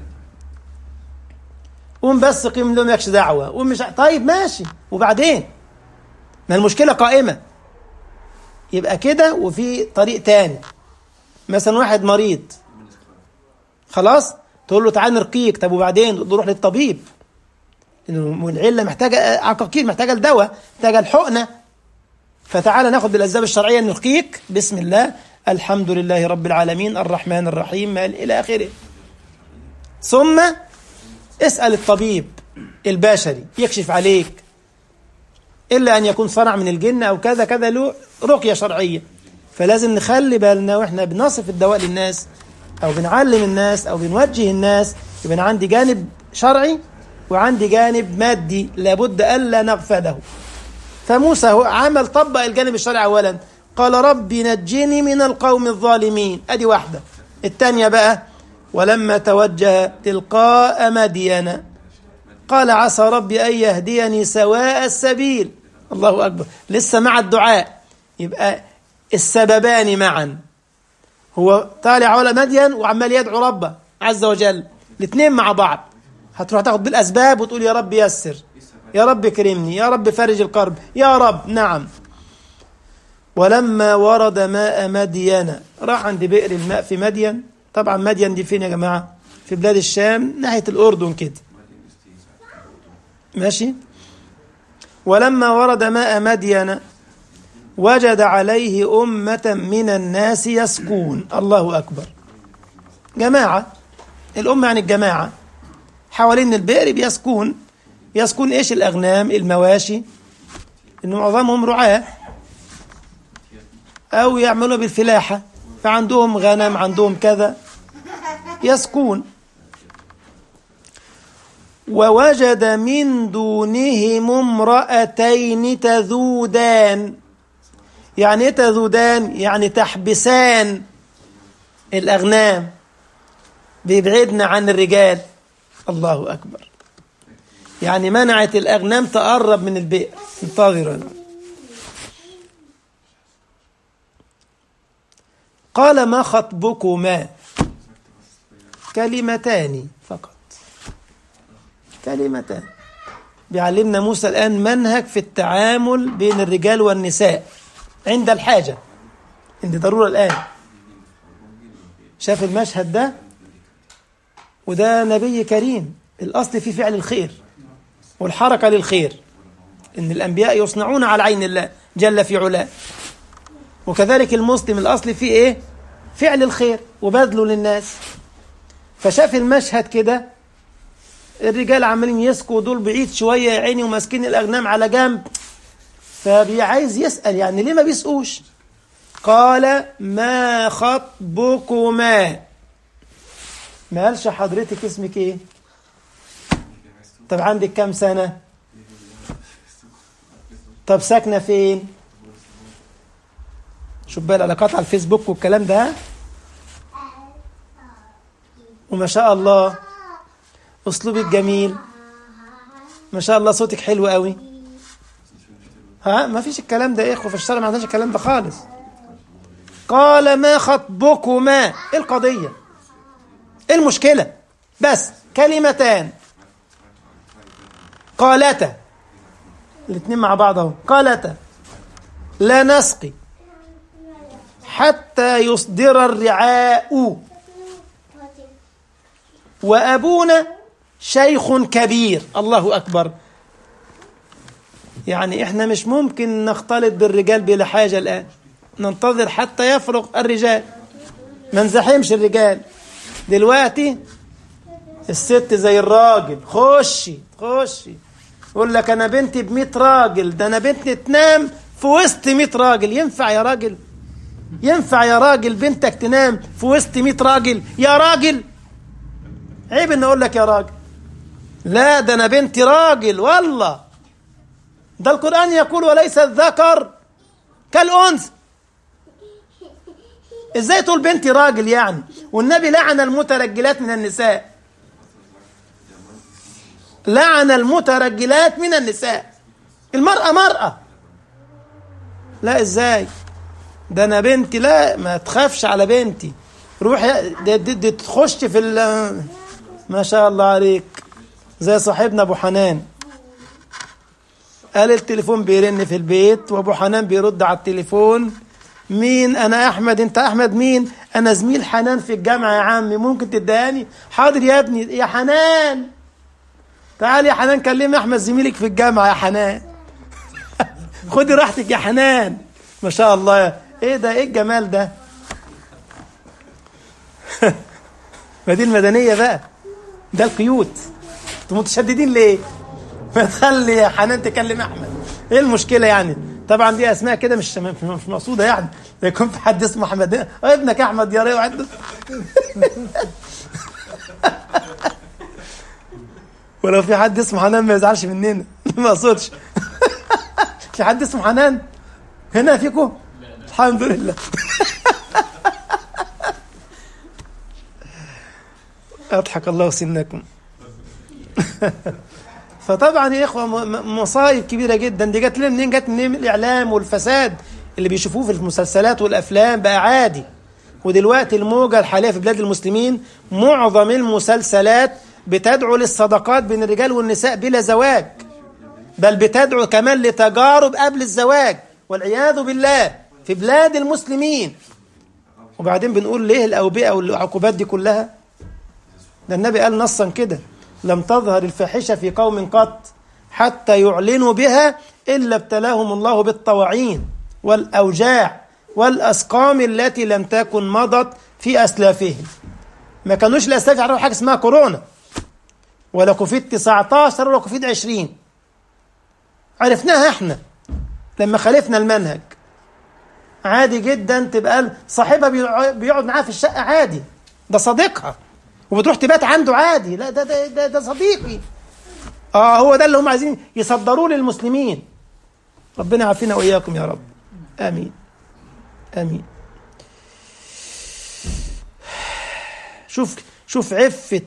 قوم بس قيم لهم يكش دعوة، قوم مش طيب ماشي، وبعدين ما المشكلة قائمة. يبقى كده. وفي طريق تاني، مثلا واحد مريض خلاص تقول له تعال نرقيك، طب وبعدين نروح للطبيب، لأنه العلة محتاجة عقاقير، محتاجة الدواء، محتاجة الحقنة. فتعالى ناخد بالأسباب الشرعية نرقيك، بسم الله الحمد لله رب العالمين الرحمن الرحيم إلى آخره. ثم اسأل الطبيب البشري يكشف عليك، إلا أن يكون صنع من الجن أو كذا كذا، له رقية شرعية. فلازم نخلي بالنا وإحنا بنصف الدواء للناس أو بنعلم الناس أو بنوجه الناس، يبقى أنا عندي جانب شرعي وعندي جانب مادي لابد ألا نغفله. فموسى هو عمل طبق الجانب الشرعي أولا، قال ربي نجني من القوم الظالمين، أدي واحدة. الثانية بقى ولما توجه تلقاء مدين قال عسى ربي أن يهديني سواء السبيل. الله أكبر، لسه مع الدعاء. يبقى السببان معا، هو طالع على مدين وعمال يدعو ربه عز وجل، الاثنين مع بعض. هتروح تاخد بالأسباب وتقول يا رب يسر، يا رب كرمني، يا رب فرج الكرب، يا رب. نعم. ولما ورد ماء مدين، راح عند بئر الماء في مدين. طبعا مدين دي فين يا جماعة؟ في بلاد الشام ناحية الأردن كده، ماشي. ولما ورد ماء مدين وجد عليه أمة من الناس يسكون. الله أكبر، جماعة، الأمة يعني الجماعة حوالين البئر بيسكون. يسكون إيش؟ الأغنام، المواشي، إنه معظمهم رعاة أو يعملوا بالفلاحة، فعندهم غنم، عندهم كذا، يسكون. ووجد من دونهم امرأتين تذودان. يعني ايه تذودان؟ يعني تحبسان الأغنام، بيبعدنا عن الرجال. الله أكبر، يعني منعت الأغنام تقرب من البئر، انتظروا. قال ما خطبكما؟ كلمتان فقط، كلمتان. بيعلمنا موسى الآن منهج في التعامل بين الرجال والنساء عند الحاجة، عند ضرورة. الآن شاف المشهد ده، وده نبي كريم، الأصل في فعل الخير والحركة للخير، إن الأنبياء يصنعون على عين الله جل في علاه. وكذلك المسلم الأصل فيه إيه؟ فعل الخير وبذله للناس. فشاف المشهد كده، الرجال عمالين يسكوا، دول بعيد شوية يا عيني وماسكين الأغنام على جنب، فبيعايز يسأل يعني ليه ما بيسقوش؟ قال ما خطبكما؟ ما قالش حضرتك اسمك ايه؟ طب عندك كام سنة؟ طب ساكنة فين؟ شوف بقى العلاقات على الفيسبوك والكلام ده. وما شاء الله أسلوبك جميل، ما شاء الله صوتك حلو قوي. ها، ما فيش الكلام ده يا إخوة، في الشرع ما عندناش الكلام ده خالص. قال ما خطبكما؟ إيه القضية؟ إيه المشكلة؟ بس كلمتان قالتا، الاثنين مع بعض اهو، قالتا لا نسقي حتى يصدر الرعاء وأبونا شيخ كبير. الله أكبر. يعني إحنا مش ممكن نختلط بالرجال بلا حاجة الآن، ننتظر حتى يفرغ الرجال، ما نزحمش الرجال. دلوقتي الست زي الراجل، خشي خشي، يقول لك أنا بنتي بمئة راجل، ده أنا بنتي تنام في وسط مئة راجل. ينفع يا راجل؟ ينفع يا راجل بنتك تنام في وسط مئة راجل؟ يا راجل عيب ان اقول لك يا راجل. لا، ده انا بنتي راجل والله. ده القرآن يقول وليس الذكر كالأنثى. ازاي تقول بنتي راجل يعني؟ والنبي لعن المترجلات من النساء، لعن المترجلات من النساء. المرأة مرأة. لا ازاي؟ ده انا بنتي، لا ما تخافش على بنتي، روح دي, دي, دي تخش في ال ما شاء الله عليك. زي صاحبنا ابو حنان، قال التليفون بيرن في البيت وابو حنان بيرد على التليفون. مين؟ انا احمد. انت احمد مين؟ انا زميل حنان في الجامعه يا عمي، ممكن تدهاني؟ حاضر يا ابني. يا حنان تعالي يا حنان كلمي احمد زميلك في الجامعه يا حنان. خدي راحتك يا حنان. ما شاء الله. ايه ده؟ ايه الجمال ده؟ ما دي المدنيه بقى، ده القيود. انتوا متشددين ليه؟ ما تخلي يا حنان تكلم احمد. ايه المشكله يعني؟ طبعا دي اسماء كده مش مش مقصوده يعني، يكون في حد اسمه احمد ابنك احمد يا ري وعنده. ولو في حد اسمه حنان ما يزعلش مننا، ما اقصدش. في حد اسمه حنان هنا فيكم؟ الحمد لله. اضحك الله سنكم. فطبعا يا اخوه مصايب كبيره جدا. دي جت منين؟ جت منين؟ الاعلام والفساد اللي بيشوفوه في المسلسلات والافلام بقى عادي. ودلوقتي الموجه الحاليه في بلاد المسلمين معظم المسلسلات بتدعو للصداقات بين الرجال والنساء بلا زواج، بل بتدعو كمان لتجارب قبل الزواج والعياذ بالله في بلاد المسلمين. وبعدين بنقول ليه الأوبئة والعقوبات دي كلها؟ ده النبي قال نصا كده: لم تظهر الفاحشة في قوم قط حتى يعلنوا بها إلا ابتلاهم الله بالطواعين والأوجاع والأسقام التي لم تكن مضت في أسلافهم. ما كانوش الأسلاف يعرفوا حاجة اسمها كورونا ولا كوفيد تسعة عشر ولا كوفيد عشرين، عرفناها احنا لما خالفنا المنهج. عادي جدا تبقى صاحبها بيقعد معاها في الشقة عادي، ده صديقها، وبتروح تبات عنده عادي. لا ده ده ده, ده صديقي. اه هو ده اللي هم عايزين يصدروه للمسلمين. ربنا يعافينا وإياكم يا رب. آمين آمين. شوف شوف عفة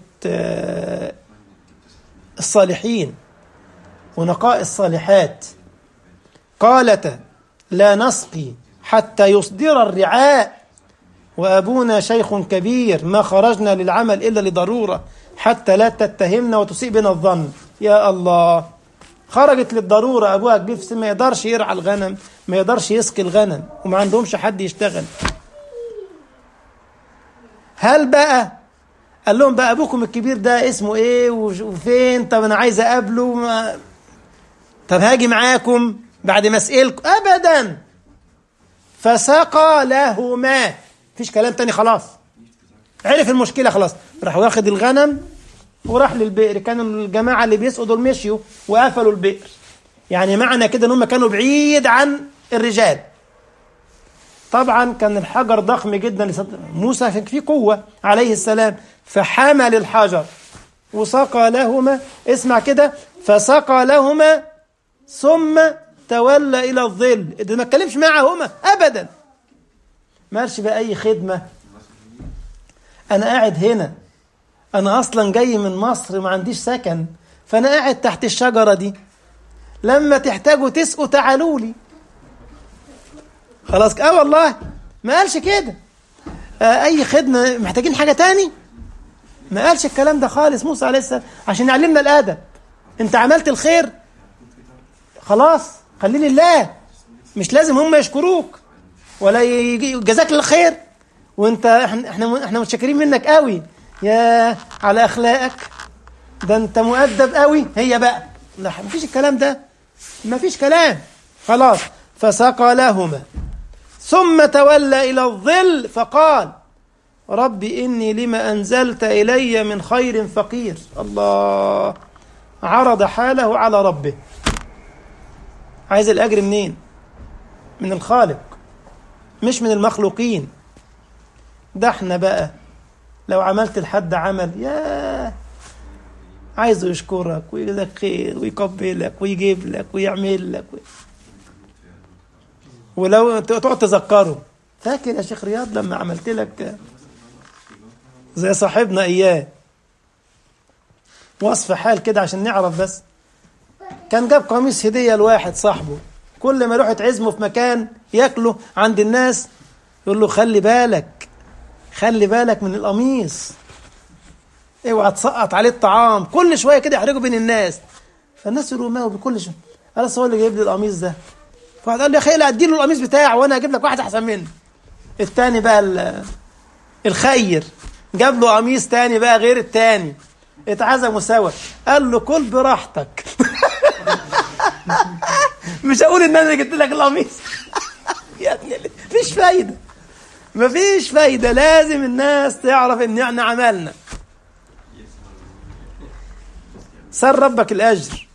الصالحين ونقاء الصالحات. قالتا لا نسقي حتى يصدر الرعاء وأبونا شيخ كبير، ما خرجنا للعمل إلا لضرورة حتى لا تتهمنا وتسيء بنا الظن. يا الله، خرجت للضرورة، أبوها كبير في السن ما يقدرش يرعى الغنم، ما يقدرش يسقي الغنم، وما عندهمش حد يشتغل. هل بقى قال لهم بقى أبوكم الكبير ده اسمه إيه وفين؟ طب أنا عايز أقابله، ما... طب هاجي معاكم بعد ما أسألكم؟ أبدا. فسقى لهما، فيش كلام تاني، خلاص عرف المشكلة خلاص. راح واخد الغنم وراح للبئر. كانوا الجماعة اللي بيسقوا دول مشيوا وقفلوا البئر، يعني معنى كده ان هم كانوا بعيد عن الرجال. طبعا كان الحجر ضخم جدا لصدر موسى، كان فيه قوة عليه السلام، فحمل الحجر وسقى لهما. اسمع كده: فسقى لهما ثم تولى إلى الظل. ده ما اتكلمش معهما أبدا، مالش بأي خدمة. أنا قاعد هنا، أنا أصلا جاي من مصر ما عنديش سكن، فأنا قاعد تحت الشجرة دي، لما تحتاجوا تسقوا تعالوا لي. خلاص. اه والله ما قالش كده. آه أي خدمة، محتاجين حاجة تاني؟ ما قالش الكلام ده خالص موسى عليه السلام عشان يعلمنا الادب. انت عملت الخير خلاص خليه لله، مش لازم هم يشكروك ولا يجي جزاك الخير وانت احنا احنا احنا متشكرين منك قوي يا على اخلاقك، ده انت مؤدب قوي. هي بقى لا مفيش الكلام ده، مفيش كلام خلاص. فسقى لهما ثم تولى الى الظل فقال رب إني لما أنزلت إلي من خير فقير. الله، عرض حاله على ربه. عايز الأجر منين؟ من الخالق مش من المخلوقين. ده احنا بقى لو عملت لحد عمل يا عايزه يشكرك ويجزاك خير ويقبلك ويجيب لك ويعمل لك و... ولو تقعد تذكره فاكر يا شيخ رياض لما عملت لك زي صاحبنا إياه، وصف حال كده عشان نعرف بس. كان جاب قميص هدية لواحد صاحبه، كل ما يروح يتعزمه في مكان ياكله عند الناس يقول له خلي بالك خلي بالك من القميص، اوعى تسقط عليه الطعام، كل شوية كده يحرجه بين الناس. فالناس يقولوا ما هو بكل شوية قال هو اللي جايب لي القميص ده. فواحد قال له يا اخي لا اديله القميص بتاعه وانا هجيب لك واحد احسن منه. التاني بقى الخير جاب له قميص تاني بقى غير التاني، اتعزموا سوا قال له كل براحتك. مش هقول ان انا جبت لك القميص. يا ابني مفيش فايده مفيش فايده لازم الناس تعرف ان احنا عملنا. سر ربك الاجر.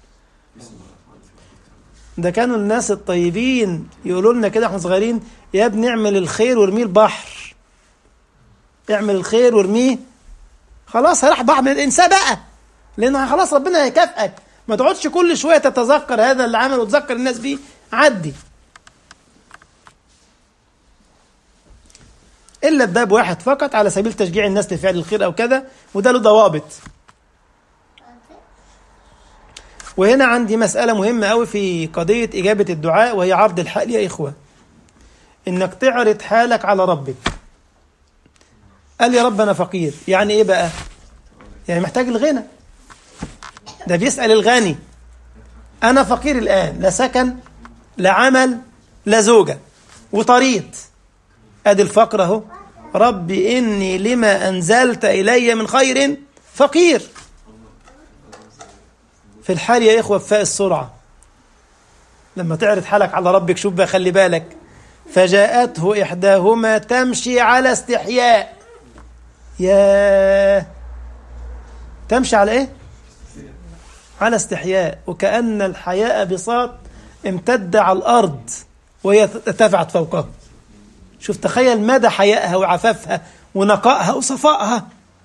ده كانوا الناس الطيبين يقولوا لنا كده احنا صغيرين يا ابني اعمل الخير وارميه البحر، اعمل الخير وارميه خلاص هيروح بحر من الانسان بقى، لان خلاص ربنا هيكافئك. ما تقعدش كل شويه تتذكر هذا اللي عمله وتذكر الناس بيه، عدي. الا بباب واحد فقط على سبيل تشجيع الناس لفعل الخير او كذا، وده له ضوابط. وهنا عندي مسألة مهمة قوي في قضية إجابة الدعاء، وهي عرض الحال يا إخوة. إنك تعرض حالك على ربك. قال يا رب أنا فقير، يعني إيه بقى؟ يعني محتاج الغنى. ده بيسأل الغني. أنا فقير الآن، لا سكن لا عمل لا زوجة وطريط. أدي الفقر أهو. رب إني لما أنزلت إلي من خير فقير. في الحال يا إخوة بفاء السرعة. لما تعرض حالك على ربك شوف بقى خلي بالك. فجاءته إحداهما تمشي على استحياء. يا تمشي على إيه؟ على استحياء، وكأن الحياء بساط امتد على الأرض وهي ارتفعت فوقه. شوف تخيل مدى حيائها وعفافها ونقائها وصفائها.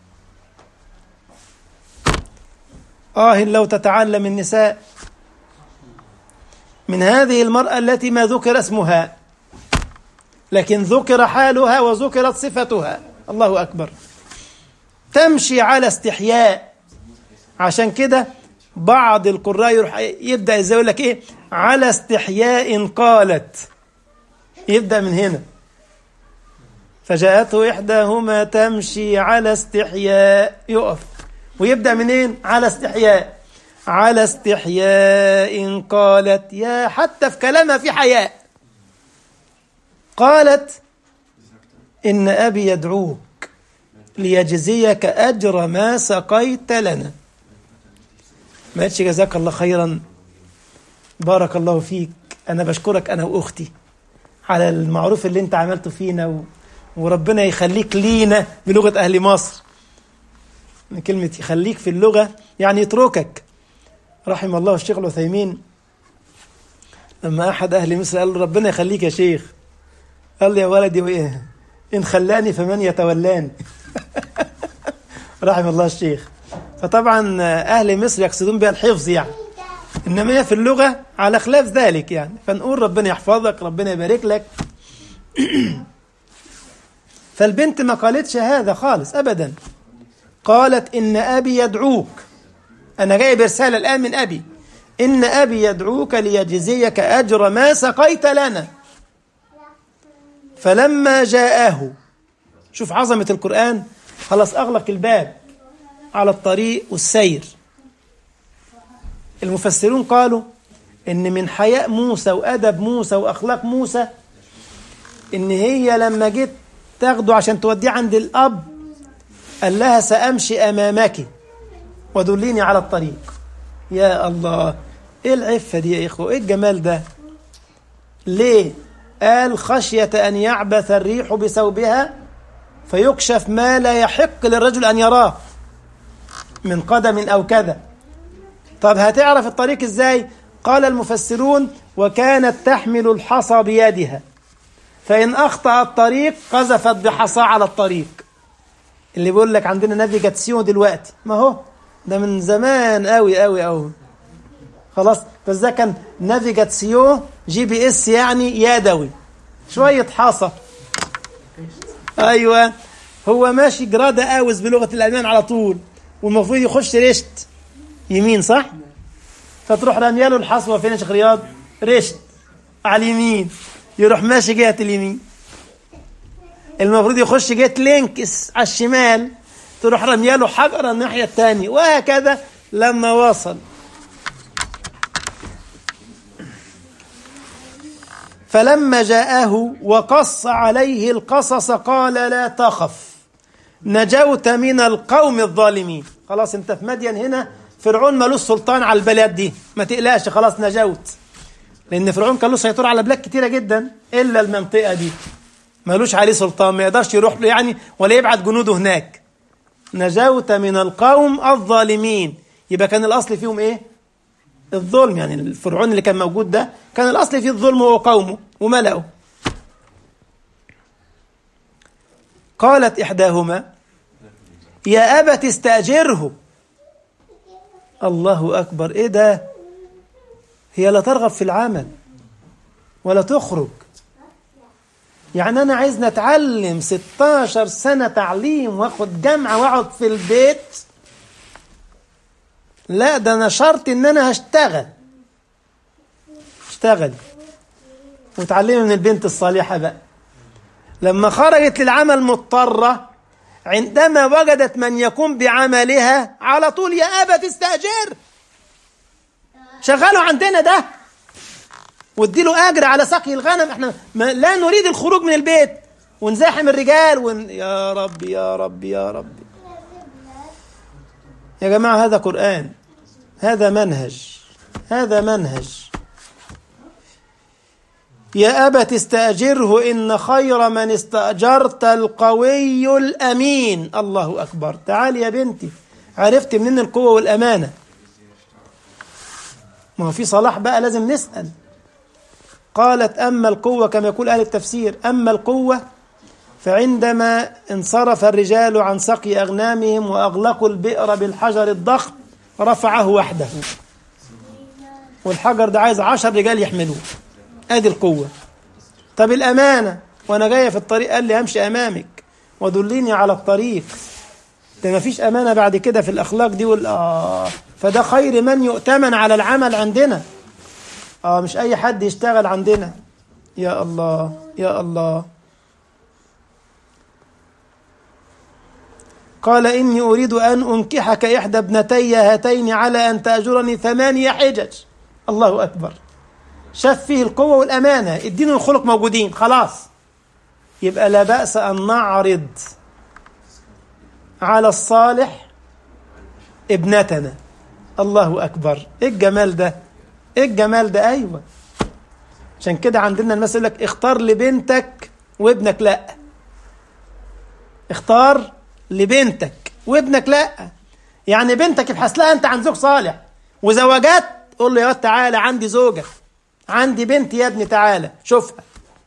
آه لو تتعلم النساء من هذه المرأة التي ما ذكر اسمها لكن ذكر حالها وذكرت صفتها. الله أكبر. تمشي على استحياء. عشان كده بعض القراء يروح يبدأ ازاي يقول لك ايه؟ على استحياء قالت. يبدأ من هنا. فجاءته إحداهما تمشي على استحياء، يقف ويبدأ منين؟ على استحياء. على استحياء قالت، يا حتى في كلامها في حياء. قالت إن أبي يدعوك ليجزيك أجر ما سقيت لنا. ما قالتش جزاك الله خيرا بارك الله فيك، أنا بشكرك أنا وأختي على المعروف اللي أنت عملته فينا و... وربنا يخليك لينا بلغة أهل مصر. كلمة يخليك في اللغة يعني يتركك. رحم الله الشيخ العثيمين لما أحد أهل مصر قال له ربنا يخليك يا شيخ، قال لي يا ولدي وإيه إن خلاني فمن يتولاني. رحم الله الشيخ. فطبعا أهل مصر يقصدون بها الحفظ يعني، إنما هي في اللغة على خلاف ذلك يعني. فنقول ربنا يحفظك ربنا يبارك لك. فالبنت ما قالتش هذا خالص أبدا. قالت إن أبي يدعوك، أنا جايب رسالة الآن من أبي، إن أبي يدعوك ليجزيك أجر ما سقيت لنا. فلما جاءه، شوف عظمة القرآن، خلاص أغلق الباب على الطريق والسير. المفسرون قالوا إن من حياء موسى وأدب موسى وأخلاق موسى إن هي لما جيت تاخده عشان توديه عند الأب قال لها سأمشي أمامك ودليني على الطريق. يا الله، إيه العفة دي يا إخوة، إيه الجمال ده؟ ليه؟ قال خشية أن يعبث الريح بثوبها فيكشف ما لا يحق للرجل أن يراه من قدم أو كذا. طب هتعرف الطريق إزاي؟ قال المفسرون وكانت تحمل الحصى بيدها فإن أخطأ الطريق قذفت بحصى على الطريق. اللي بيقول لك عندنا نافيجاتسيون دلوقتي، ما هو ده من زمان قوي قوي قوي خلاص، بس ده كان نافيجاتسيون جي بي اس يعني يدوي، شوية حصى. أيوة، هو ماشي جرادة أوز بلغة الألمان على طول، والمفروض يخش رشت يمين صح؟ فتروح رمياله الحصوة فين يا شيخ رياض؟ رشت على اليمين، يروح ماشي جهة اليمين. المفروض يخش جهة لينكس على الشمال، تروح رمياله حجرة الناحية الثانية، وهكذا لما وصل. فلما جاءه وقص عليه القصص قال لا تخف نجوت من القوم الظالمين. خلاص انت في مدين هنا، فرعون مالوش سلطان على البلاد دي، ما تقلقش خلاص نجوت، لأن فرعون كان له سيطرة على بلاد كتيرة جدا إلا المنطقة دي مالوش عليه سلطان، ما يقدرش يروح له يعني ولا يبعت جنوده هناك. نجوت من القوم الظالمين، يبقى كان الأصل فيهم إيه؟ الظلم، يعني الفرعون اللي كان موجود ده كان الأصل فيه الظلم وقومه وملأه. قالت إحداهما يا أبت استأجره. الله أكبر، إيه ده؟ هي لا ترغب في العمل ولا تخرج. يعني أنا عايز نتعلم ستاشر سنة تعليم واخد جامعة واقعد في البيت؟ لا، ده أنا شرط إن أنا هشتغل. اشتغل وتعلمي من البنت الصالحة بقى. لما خرجت للعمل مضطرة، عندما وجدت من يقوم بعملها على طول يا أبت استأجر، شغلوا عندنا ده واديله أجر على سقي الغنم، احنا لا نريد الخروج من البيت ونزاحم الرجال ون... يا رب يا رب يا رب يا جماعة، هذا قرآن، هذا منهج، هذا منهج. يا أبت استأجره إن خير من استأجرت القوي الأمين. الله أكبر، تعالي يا بنتي، عرفت منين القوة والأمانة؟ ما هو في صلاح بقى لازم نسأل. قالت أما القوة، كما يقول أهل التفسير، أما القوة فعندما انصرف الرجال عن سقي أغنامهم وأغلقوا البئر بالحجر الضخم رفعه وحده، والحجر ده عايز عشر رجال يحملوه، ادي القوة. طب الأمانة، وانا جاية في الطريق قال لي همشي أمامك ودليني على الطريق، ده ما فيش أمانة بعد كده في الأخلاق دي وال... آه فده خير من يؤتمن على العمل عندنا. آه مش أي حد يشتغل عندنا. يا الله يا الله. قال إني أريد أن أنكحك إحدى ابنتي هاتين على أن تأجرني ثمانية حجج. الله أكبر، شاف فيه القوة والأمانة، الدين والخلق موجودين، خلاص يبقى لا بأس أن نعرض على الصالح ابنتنا. الله أكبر، إيه الجمال ده، إيه الجمال ده. أيوة، عشان كده عندنا المثل يقول لك اختار لبنتك وابنك لا، اختار لبنتك وابنك لا. يعني بنتك ابحث لها أنت عن زوج صالح، وزواجات قول له يا واد تعالى عندي زوجة، عندي بنت يا ابني تعالى شوفها.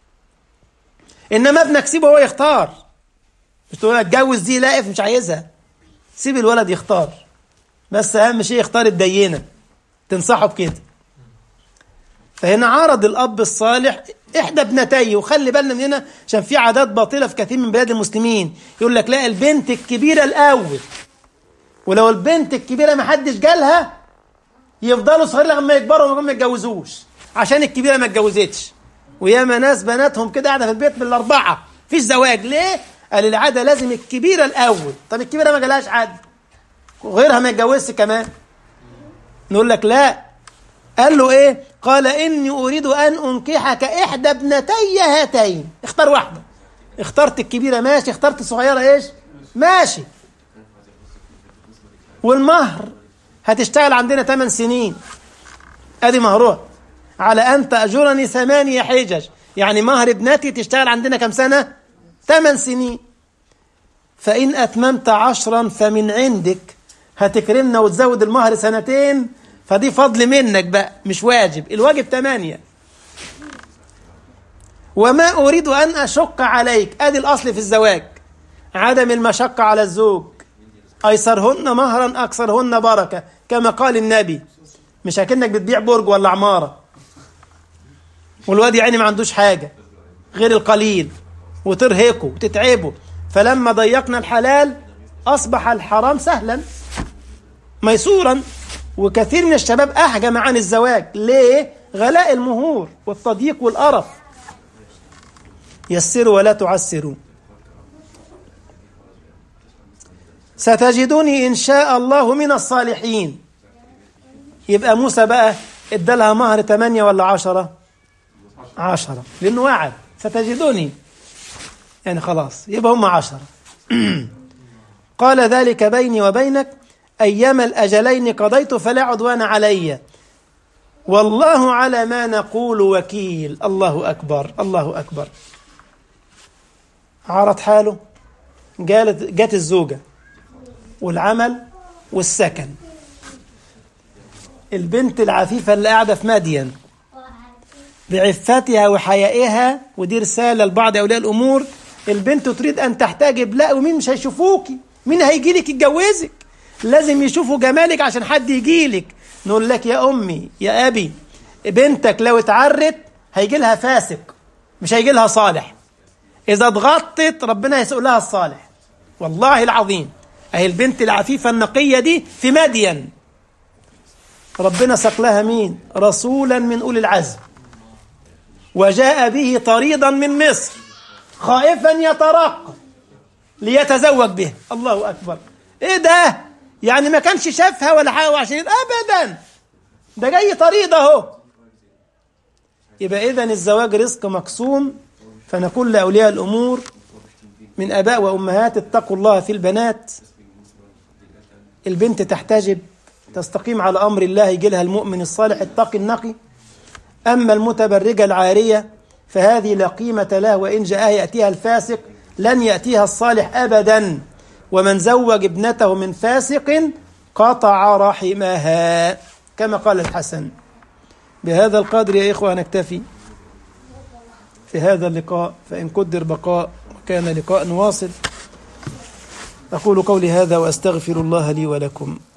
إنما ابنك سيبه هو يختار، مش تقول اتجوز دي لا مش عايزها، سيب الولد يختار، بس أهم شيء يختار الدينة، تنصحه بكده. فهنا عرض الأب الصالح إحدى ابنتيه، وخلي بالنا من هنا عشان في عادات باطلة في كثير من بلاد المسلمين، يقول لك لا البنت الكبيرة الأول، ولو البنت الكبيرة ما حدش جالها يفضلوا صغيرين لغاية ما يكبروا وما يتجوزوش عشان الكبيرة ما اتجوزتش. وياما ناس بناتهم كده قاعدة في البيت من الأربعة فيش زواج. ليه؟ قال العادة لازم الكبيرة الأول. طب الكبيرة ما جالهاش حد، وغيرها ما يتجوزش كمان. نقول لك لا، قال له ايه؟ قال اني اريد ان انكحك احدى ابنتي هاتين. اختار واحده، اخترت الكبيره ماشي، اخترت الصغيره ايش ماشي. والمهر هتشتغل عندنا ثمان سنين، ادي مهرها، على ان تاجرني ثمانية حجج، يعني مهر ابنتي تشتغل عندنا كم سنه؟ ثمان سنين. فان اتممت عشرا فمن عندك، هتكرمنا وتزود المهر سنتين، فدي فضل منك بقى مش واجب، الواجب ثمانية. وما أريد أن أشق عليك، أدي الأصل في الزواج، عدم المشقة على الزوج، أيسرهن مهرا أكثرهن بركة، كما قال النبي. مش هكنك بتبيع برج ولا عمارة والواد يعني ما عندوش حاجة غير القليل، وترهقه وتتعبه. فلما ضيقنا الحلال أصبح الحرام سهلا ميسورا. وكثير من الشباب أحجم عن الزواج، ليه؟ غلاء المهور والتضييق والقرف. يسروا ولا تعسروا. ستجدوني إن شاء الله من الصالحين. يبقى موسى بقى ادالها مهر ثمانية ولا عشرة؟ عشرة، لأنه وعد ستجدوني، يعني خلاص يبقى هم عشرة. قال ذلك بيني وبينك أيما الأجلين قضيت فلا عدوان علي والله على ما نقول وكيل. الله أكبر الله أكبر. عرض حاله، جالت جات الزوجة والعمل والسكن. البنت العفيفة اللي قاعدة في مدين بعفتها وحيائها، ودي رسالة لبعض أولياء الأمور، البنت تريد أن تحتجب، لا ومين مش هيشوفوكي؟ مين هيجي لك يتجوزك؟ لازم يشوفوا جمالك عشان حد يجي لك. نقول لك يا أمي يا أبي، بنتك لو اتعرت هيجي لها فاسق مش هيجي لها صالح. إذا اتغطت ربنا يسوق لها الصالح والله العظيم. أهي البنت العفيفة النقية دي في مدين، ربنا ساق لها مين؟ رسولا من أولي العزم، وجاء به طريدا من مصر خائفا يترقب ليتزوج به. الله أكبر. إيه ده؟ يعني ما كانش شافها ولا حاجة عشان أبدا، ده جاي طريد أهو. يبقى إذن الزواج رزق مقسوم. فنقول لأولياء الأمور من أباء وأمهات اتقوا الله في البنات. البنت تحتجب تستقيم على أمر الله، يجي لها المؤمن الصالح التقي النقي. أما المتبرجة العارية فهذه لا قيمة لها، وإن جاء يأتيها الفاسق لن يأتيها الصالح أبدا. ومن زوج ابنته من فاسق قطع رحمها، كما قال الحسن. بهذا القدر يا إخوة نكتفي في هذا اللقاء، فإن قدر بقاء وكان لقاء واصل. أقول قولي هذا وأستغفر الله لي ولكم.